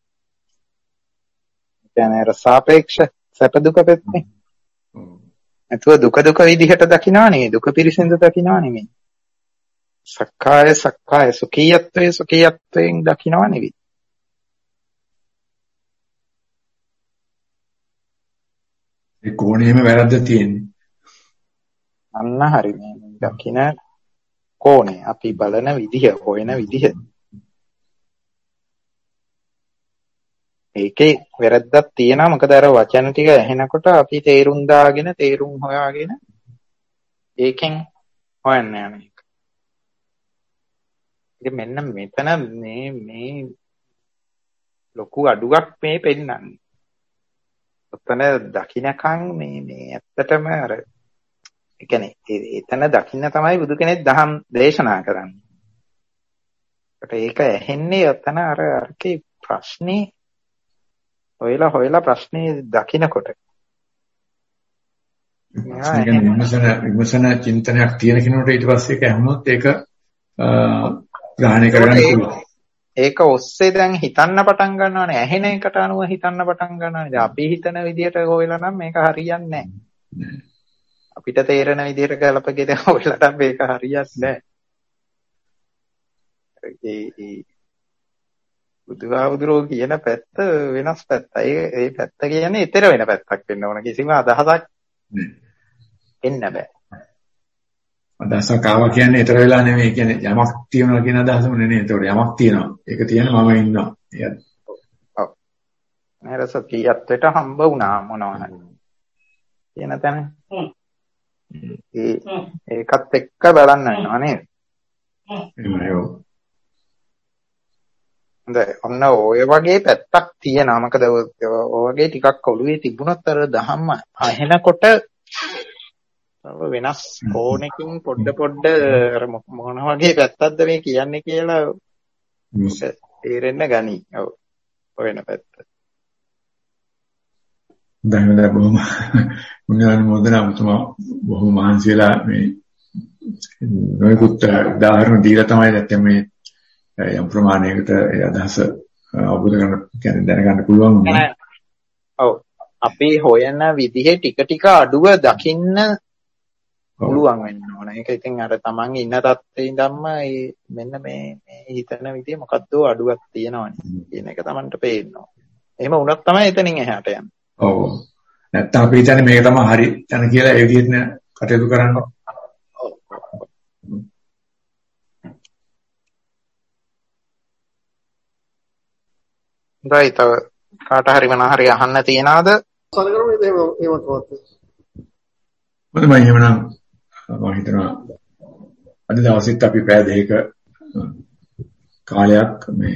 කියන්නේ අර සාපේක්ෂ සැප දුක පැත්තේ. නැතුව දුක දුක විදිහට දකින්නවා නෙවෙයි දුක පිරිසිඳ දකින්නවා නෙවෙයි. සක්කාය සක්කාය සුඛියත්වයේ සුඛියත්වයෙන් දකින්නවා නෙවෙයි. ඒ කෝණේම වැරද්ද තියෙන්නේ. අන්න හරි මේ දකින්න කෝණේ අපි බලන විදිහ හොයන විදිහ. ඒකේ වැරද්දක් තියෙනවා. මොකද අර වචන ටික ඇහෙනකොට අපි තේරුම් දාගෙන තේරුම් හොයාගෙන ඒකෙන් හොයන්න යන එක. ඉතින් මෙන්න මෙතන මේ මේ ලොකු අඩුවක් මේ පෙන්නන්නේ. ඔතන දකින්නකම් මේ මේ ඇත්තටම අර ඒ කියන්නේ එතන දකින්න තමයි බුදු කෙනෙක් දහම් දේශනා කරන්නේ. ඒක ඇහෙන්නේ ඔතන අර අරකේ ප්‍රශ්නේ හොයලා හොයලා ප්‍රශ්නේ දකින්නකොට. විමසන විමසන චින්තනයක් තියෙන කෙනෙකුට ඊට පස්සේ ඒක ඇහුනොත් ඒක ග්‍රහණය කරගන්න පුළුවන්. ඒක ඔස්සේ දැන් හිතන්න පටන් ගන්නවානේ. ඇහෙන එකට අනුව හිතන්න පටන් ගන්නවානේ. දැන් අපි හිතන විදිහට හොයලා නම් මේක හරියන්නේ නැහැ. අපිට තේරෙන විදිහට ගලපගෙන හොයලා නම් මේක හරියන්නේ නැහැ. ඒ බුදුහාමුදුරුවෝ කියන පැත්ත වෙනස් පැත්තක්. ඒ ඒ පැත්ත කියන්නේ ඊතර වෙන පැත්තක් වෙන්න ඕන. කිසිම අදහසක් එන්න බෑ. අදහසක් ආවා කියන්නේ ඊතර වෙලා නෙමෙයි. කියන්නේ යමක් තියනවා කියන අදහසම නෙමෙයි. ඒතකොට යමක් තියෙනවා. ඒක තියෙන මම ඉන්නවා. ඔව්. නේද සතියත්වයට හම්බ වුණා මොනවා හරි. කියන තැන. ඒ ඒකත් එක්ක බලන්න වෙනවා නේද? එහෙමයි. ඔව්. ඔන්න ඔය වගේ පැත්තක් තියෙනවා. මොකද ඔය වගේ ටිකක් ඔළුවේ තිබුණොත් අර දහම් අහෙනකොට වෙනස් කෝණකින් පොඩ පොඩ අර මොන වගේ පැත්තක්ද මේ කියන්නේ කියලා තේරෙන්න ගනි. ඔව්. ඔය වෙන පැත්ත. දැන් බොහොම මුන්නානුමෝදනා මුතුමා බොහොම මහන්සියලා මේ නොයෙකුත් උදාහරණ දීලා තමයි නැත්නම් මේ යම් ප්‍රමාණයකට ඒ අදහස අවබෝධ කරගන්න කියන්නේ දැනගන්න පුළුවන් වුණා. ඔව්. අපි හොයන විදිහේ ටික ටික අඩුව දකින්න පුළුවන් වෙන්න ඕන. ඒක ඉතින් අර තමන් ඉන්න තත්ත්වේ ඉඳන්ම මේ මෙන්න මේ මේ හිතන විදිහ මොකද්ද අඩුවක් තියෙනවනේ කියන එක තමන්ට පේනවා. එහෙම වුණත් තමයි එතනින් එහාට යන්නේ. ඔව්. නැත්තම් අපි හිතන්නේ මේක තමයි හරි යන කියලා ඒ විදිහට කටයුතු කරන්න. right තව කාට හරි මොන හරි අහන්න තියනවාද? සලකනවා එහෙම එහෙම තවත්. මම එහෙමනම් මම හිතනවා අද දවසෙත් අපි පැය දෙකක කාලයක් මේ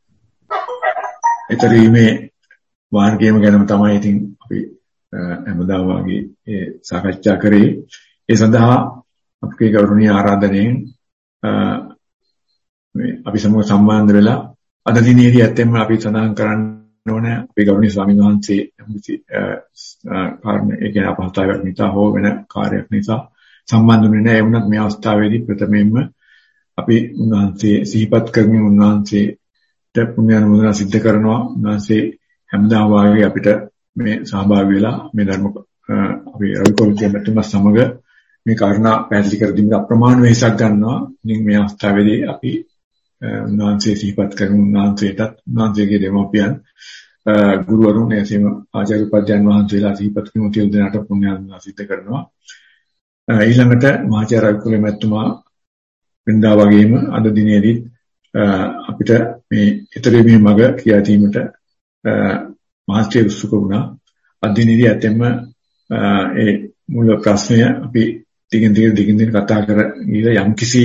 ඊතරීමේ වාර්ගයම ගැනම තමයි ඉතින් අපි හැමදාම වගේ ඒ සාකච්ඡා කරේ. ඒ සඳහා අපේ ගෞරවනීය ආරාධනෙන් මේ අපි සමග සම්බන්ධ වෙලා අද දිනේදී ඇත්තෙන්ම අපි සඳහන් කරන්න ඕන අපේ ගෞරවනීය ස්වාමීන් වහන්සේ මුචි කාරණේ ඒ කියන අපහසුතාවයක් නිසා හෝ වෙන කාර්යයක් නිසා සම්බන්ධ වෙන්නේ නැහැ. ඒ වුණත් මේ අවස්ථාවේදී ප්‍රථමයෙන්ම අපි උන්වහන්සේ සිහිපත් කරමින් උන්වහන්සේට පුණ්‍යානුමෝදනා සිද්ධ කරනවා. උන්වහන්සේ හැමදාම වාගේ අපිට මේ සහභාගී වෙලා මේ ධර්ම අපි රවිකෝල්ගේ මෙතුමා සමග මේ කාරණා පැහැදිලි කර දීම අප්‍රමාණ වෙහසක් ගන්නවා. ඉතින් මේ අවස්ථාවේදී අපි උන්වහන්සේ සිහිපත් කරමු. උන්වහන්සේටත් උන්වහන්සේගේ දෙමව්පියන් ගුරුවරුන් එසේම ආචාර්ය උපාධ්‍යයන් වහන්සේලා සිහිපත් කරමු. සියලු දෙනාට පුණ්‍යානුමෝදනා සිද්ධ කරනවා. ඊළඟට මහාචාර්ය රවිකෝල් මෙතුමා වෙනදා වගේම අද දිනේදී අපිට මේ ඊතරේ මග කියා දීමට මහත්ය උත්සුක වුණා. අද දිනේදී ඇතෙම ඒ මුල ප්‍රශ්නය අපි ටිකින් ටික දිගින් දිගට කතා කර ගිහලා යම්කිසි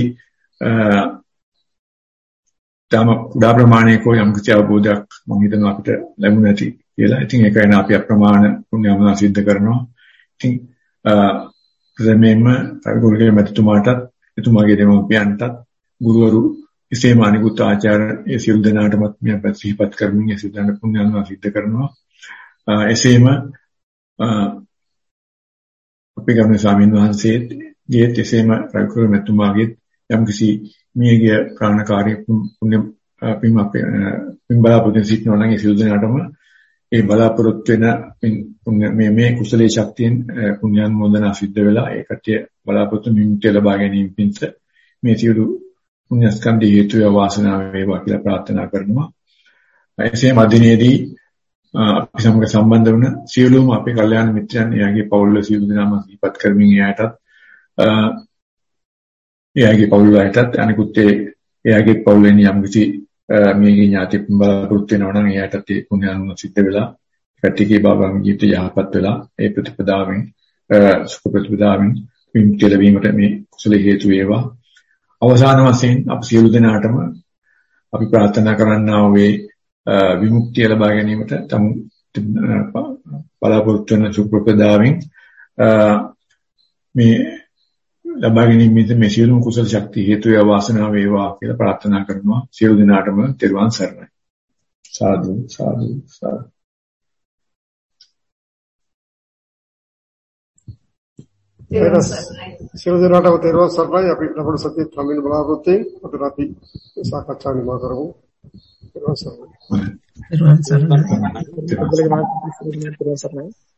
තම කුඩා ප්‍රමාණයක යම්කිසි අවබෝධයක් මම හිතනවා අපිට ලැබුණ නැති කියලා. ඉතින් ඒක වෙන අපි අප්‍රමාණ පුණ්‍යමනා සිද්ධ කරනවා. ඉතින් ප්‍රථමයෙන්ම රවිකෝල්ගේ මැතිතුමාටත් එතුමාගේ දෙමව්පියන්ටත් ගුරුවරු එසේම අනිකුත් ආචාර්ය ඒ සියලු දෙනාටමත් මම සිහිපත් කරමින් ඒ සිද්ධාන පුණ්‍යමනා සිද්ධ කරනවා. එසේම අපේ ගමේ ස්වාමීන් වහන්සේගේ එසේම රවිකෝල් මැතිතුමාගේ යම්කිසි මියගිය ප්‍රාණකාරී පුණ්‍ය පින් අපේ පින් බලාපොරොත්තු සිටිනවා නම් ඒ සියලු දෙනාටම ඒ බලාපොරොත්තු වෙන මේ මේ කුසලයේ ශක්තියෙන් පුණ්‍යානුමෝදනා සිද්ධ වෙලා ඒ කට්ටිය බලාපොරොත්තු නිමිති ලබා ගැනීම පිණිස මේ සියලු පුණ්‍යස්කන්ධ හේතු වාසනාව වේවා කියලා ප්‍රාර්ථනා කරනවා. එසේම අදිනේදී අපි සමග සම්බන්ධ වුණ සියලුම අපේ කල්යාණ මිත්‍රයන් එයාගේ පවුල් සියලු දෙනාම සිහිපත් කරමින් එයාටත් එයාගේ පවුල් වලටත් අනිකුත් එයාගේ පවුලෙන් යම් කිසි මේගේ ඥාති බලාපොරොත්තු වෙනවා නම් එයාටත් ඒ පුණ්‍යානුමෝදන් සිද්ධ වෙලා කටිකේ බාබාම ජීවිත යහපත් වෙලා ඒ ප්‍රතිපදාවෙන් සුඛ ප්‍රතිපදාවෙන් විමුක්තිය ලැබීමට මේ කුසල හේතු වේවා. අවසාන වශයෙන් අප සියලු දෙනාටම අපි ප්‍රාර්ථනා කරන්නා වූ විමුක්තිය ලබා ගැනීමට තම බලාපොරොත්තු වෙන සුඛ ප්‍රතිපදාවෙන් මේ ලබා ගැනීමට මේ සියලුම කුසල ශක්තිය හේතු වේ වාසනාව වේවා කියලා ප්‍රාර්ථනා කරනවා. සියලු දෙනාටම තෙරුවන් සරණයි. සාදු සාදු සාදු. සියලු දෙනාටම තෙරුවන් සරණයි. අපි ලබන සතියේ සම්මිල බලාපොරොත්තු වෙන අද අපි සාකච්ඡා නිමා කරමු. තෙරුවන් සරණයි. තෙරුවන් සරණයි. තෙරුවන් සරණයි.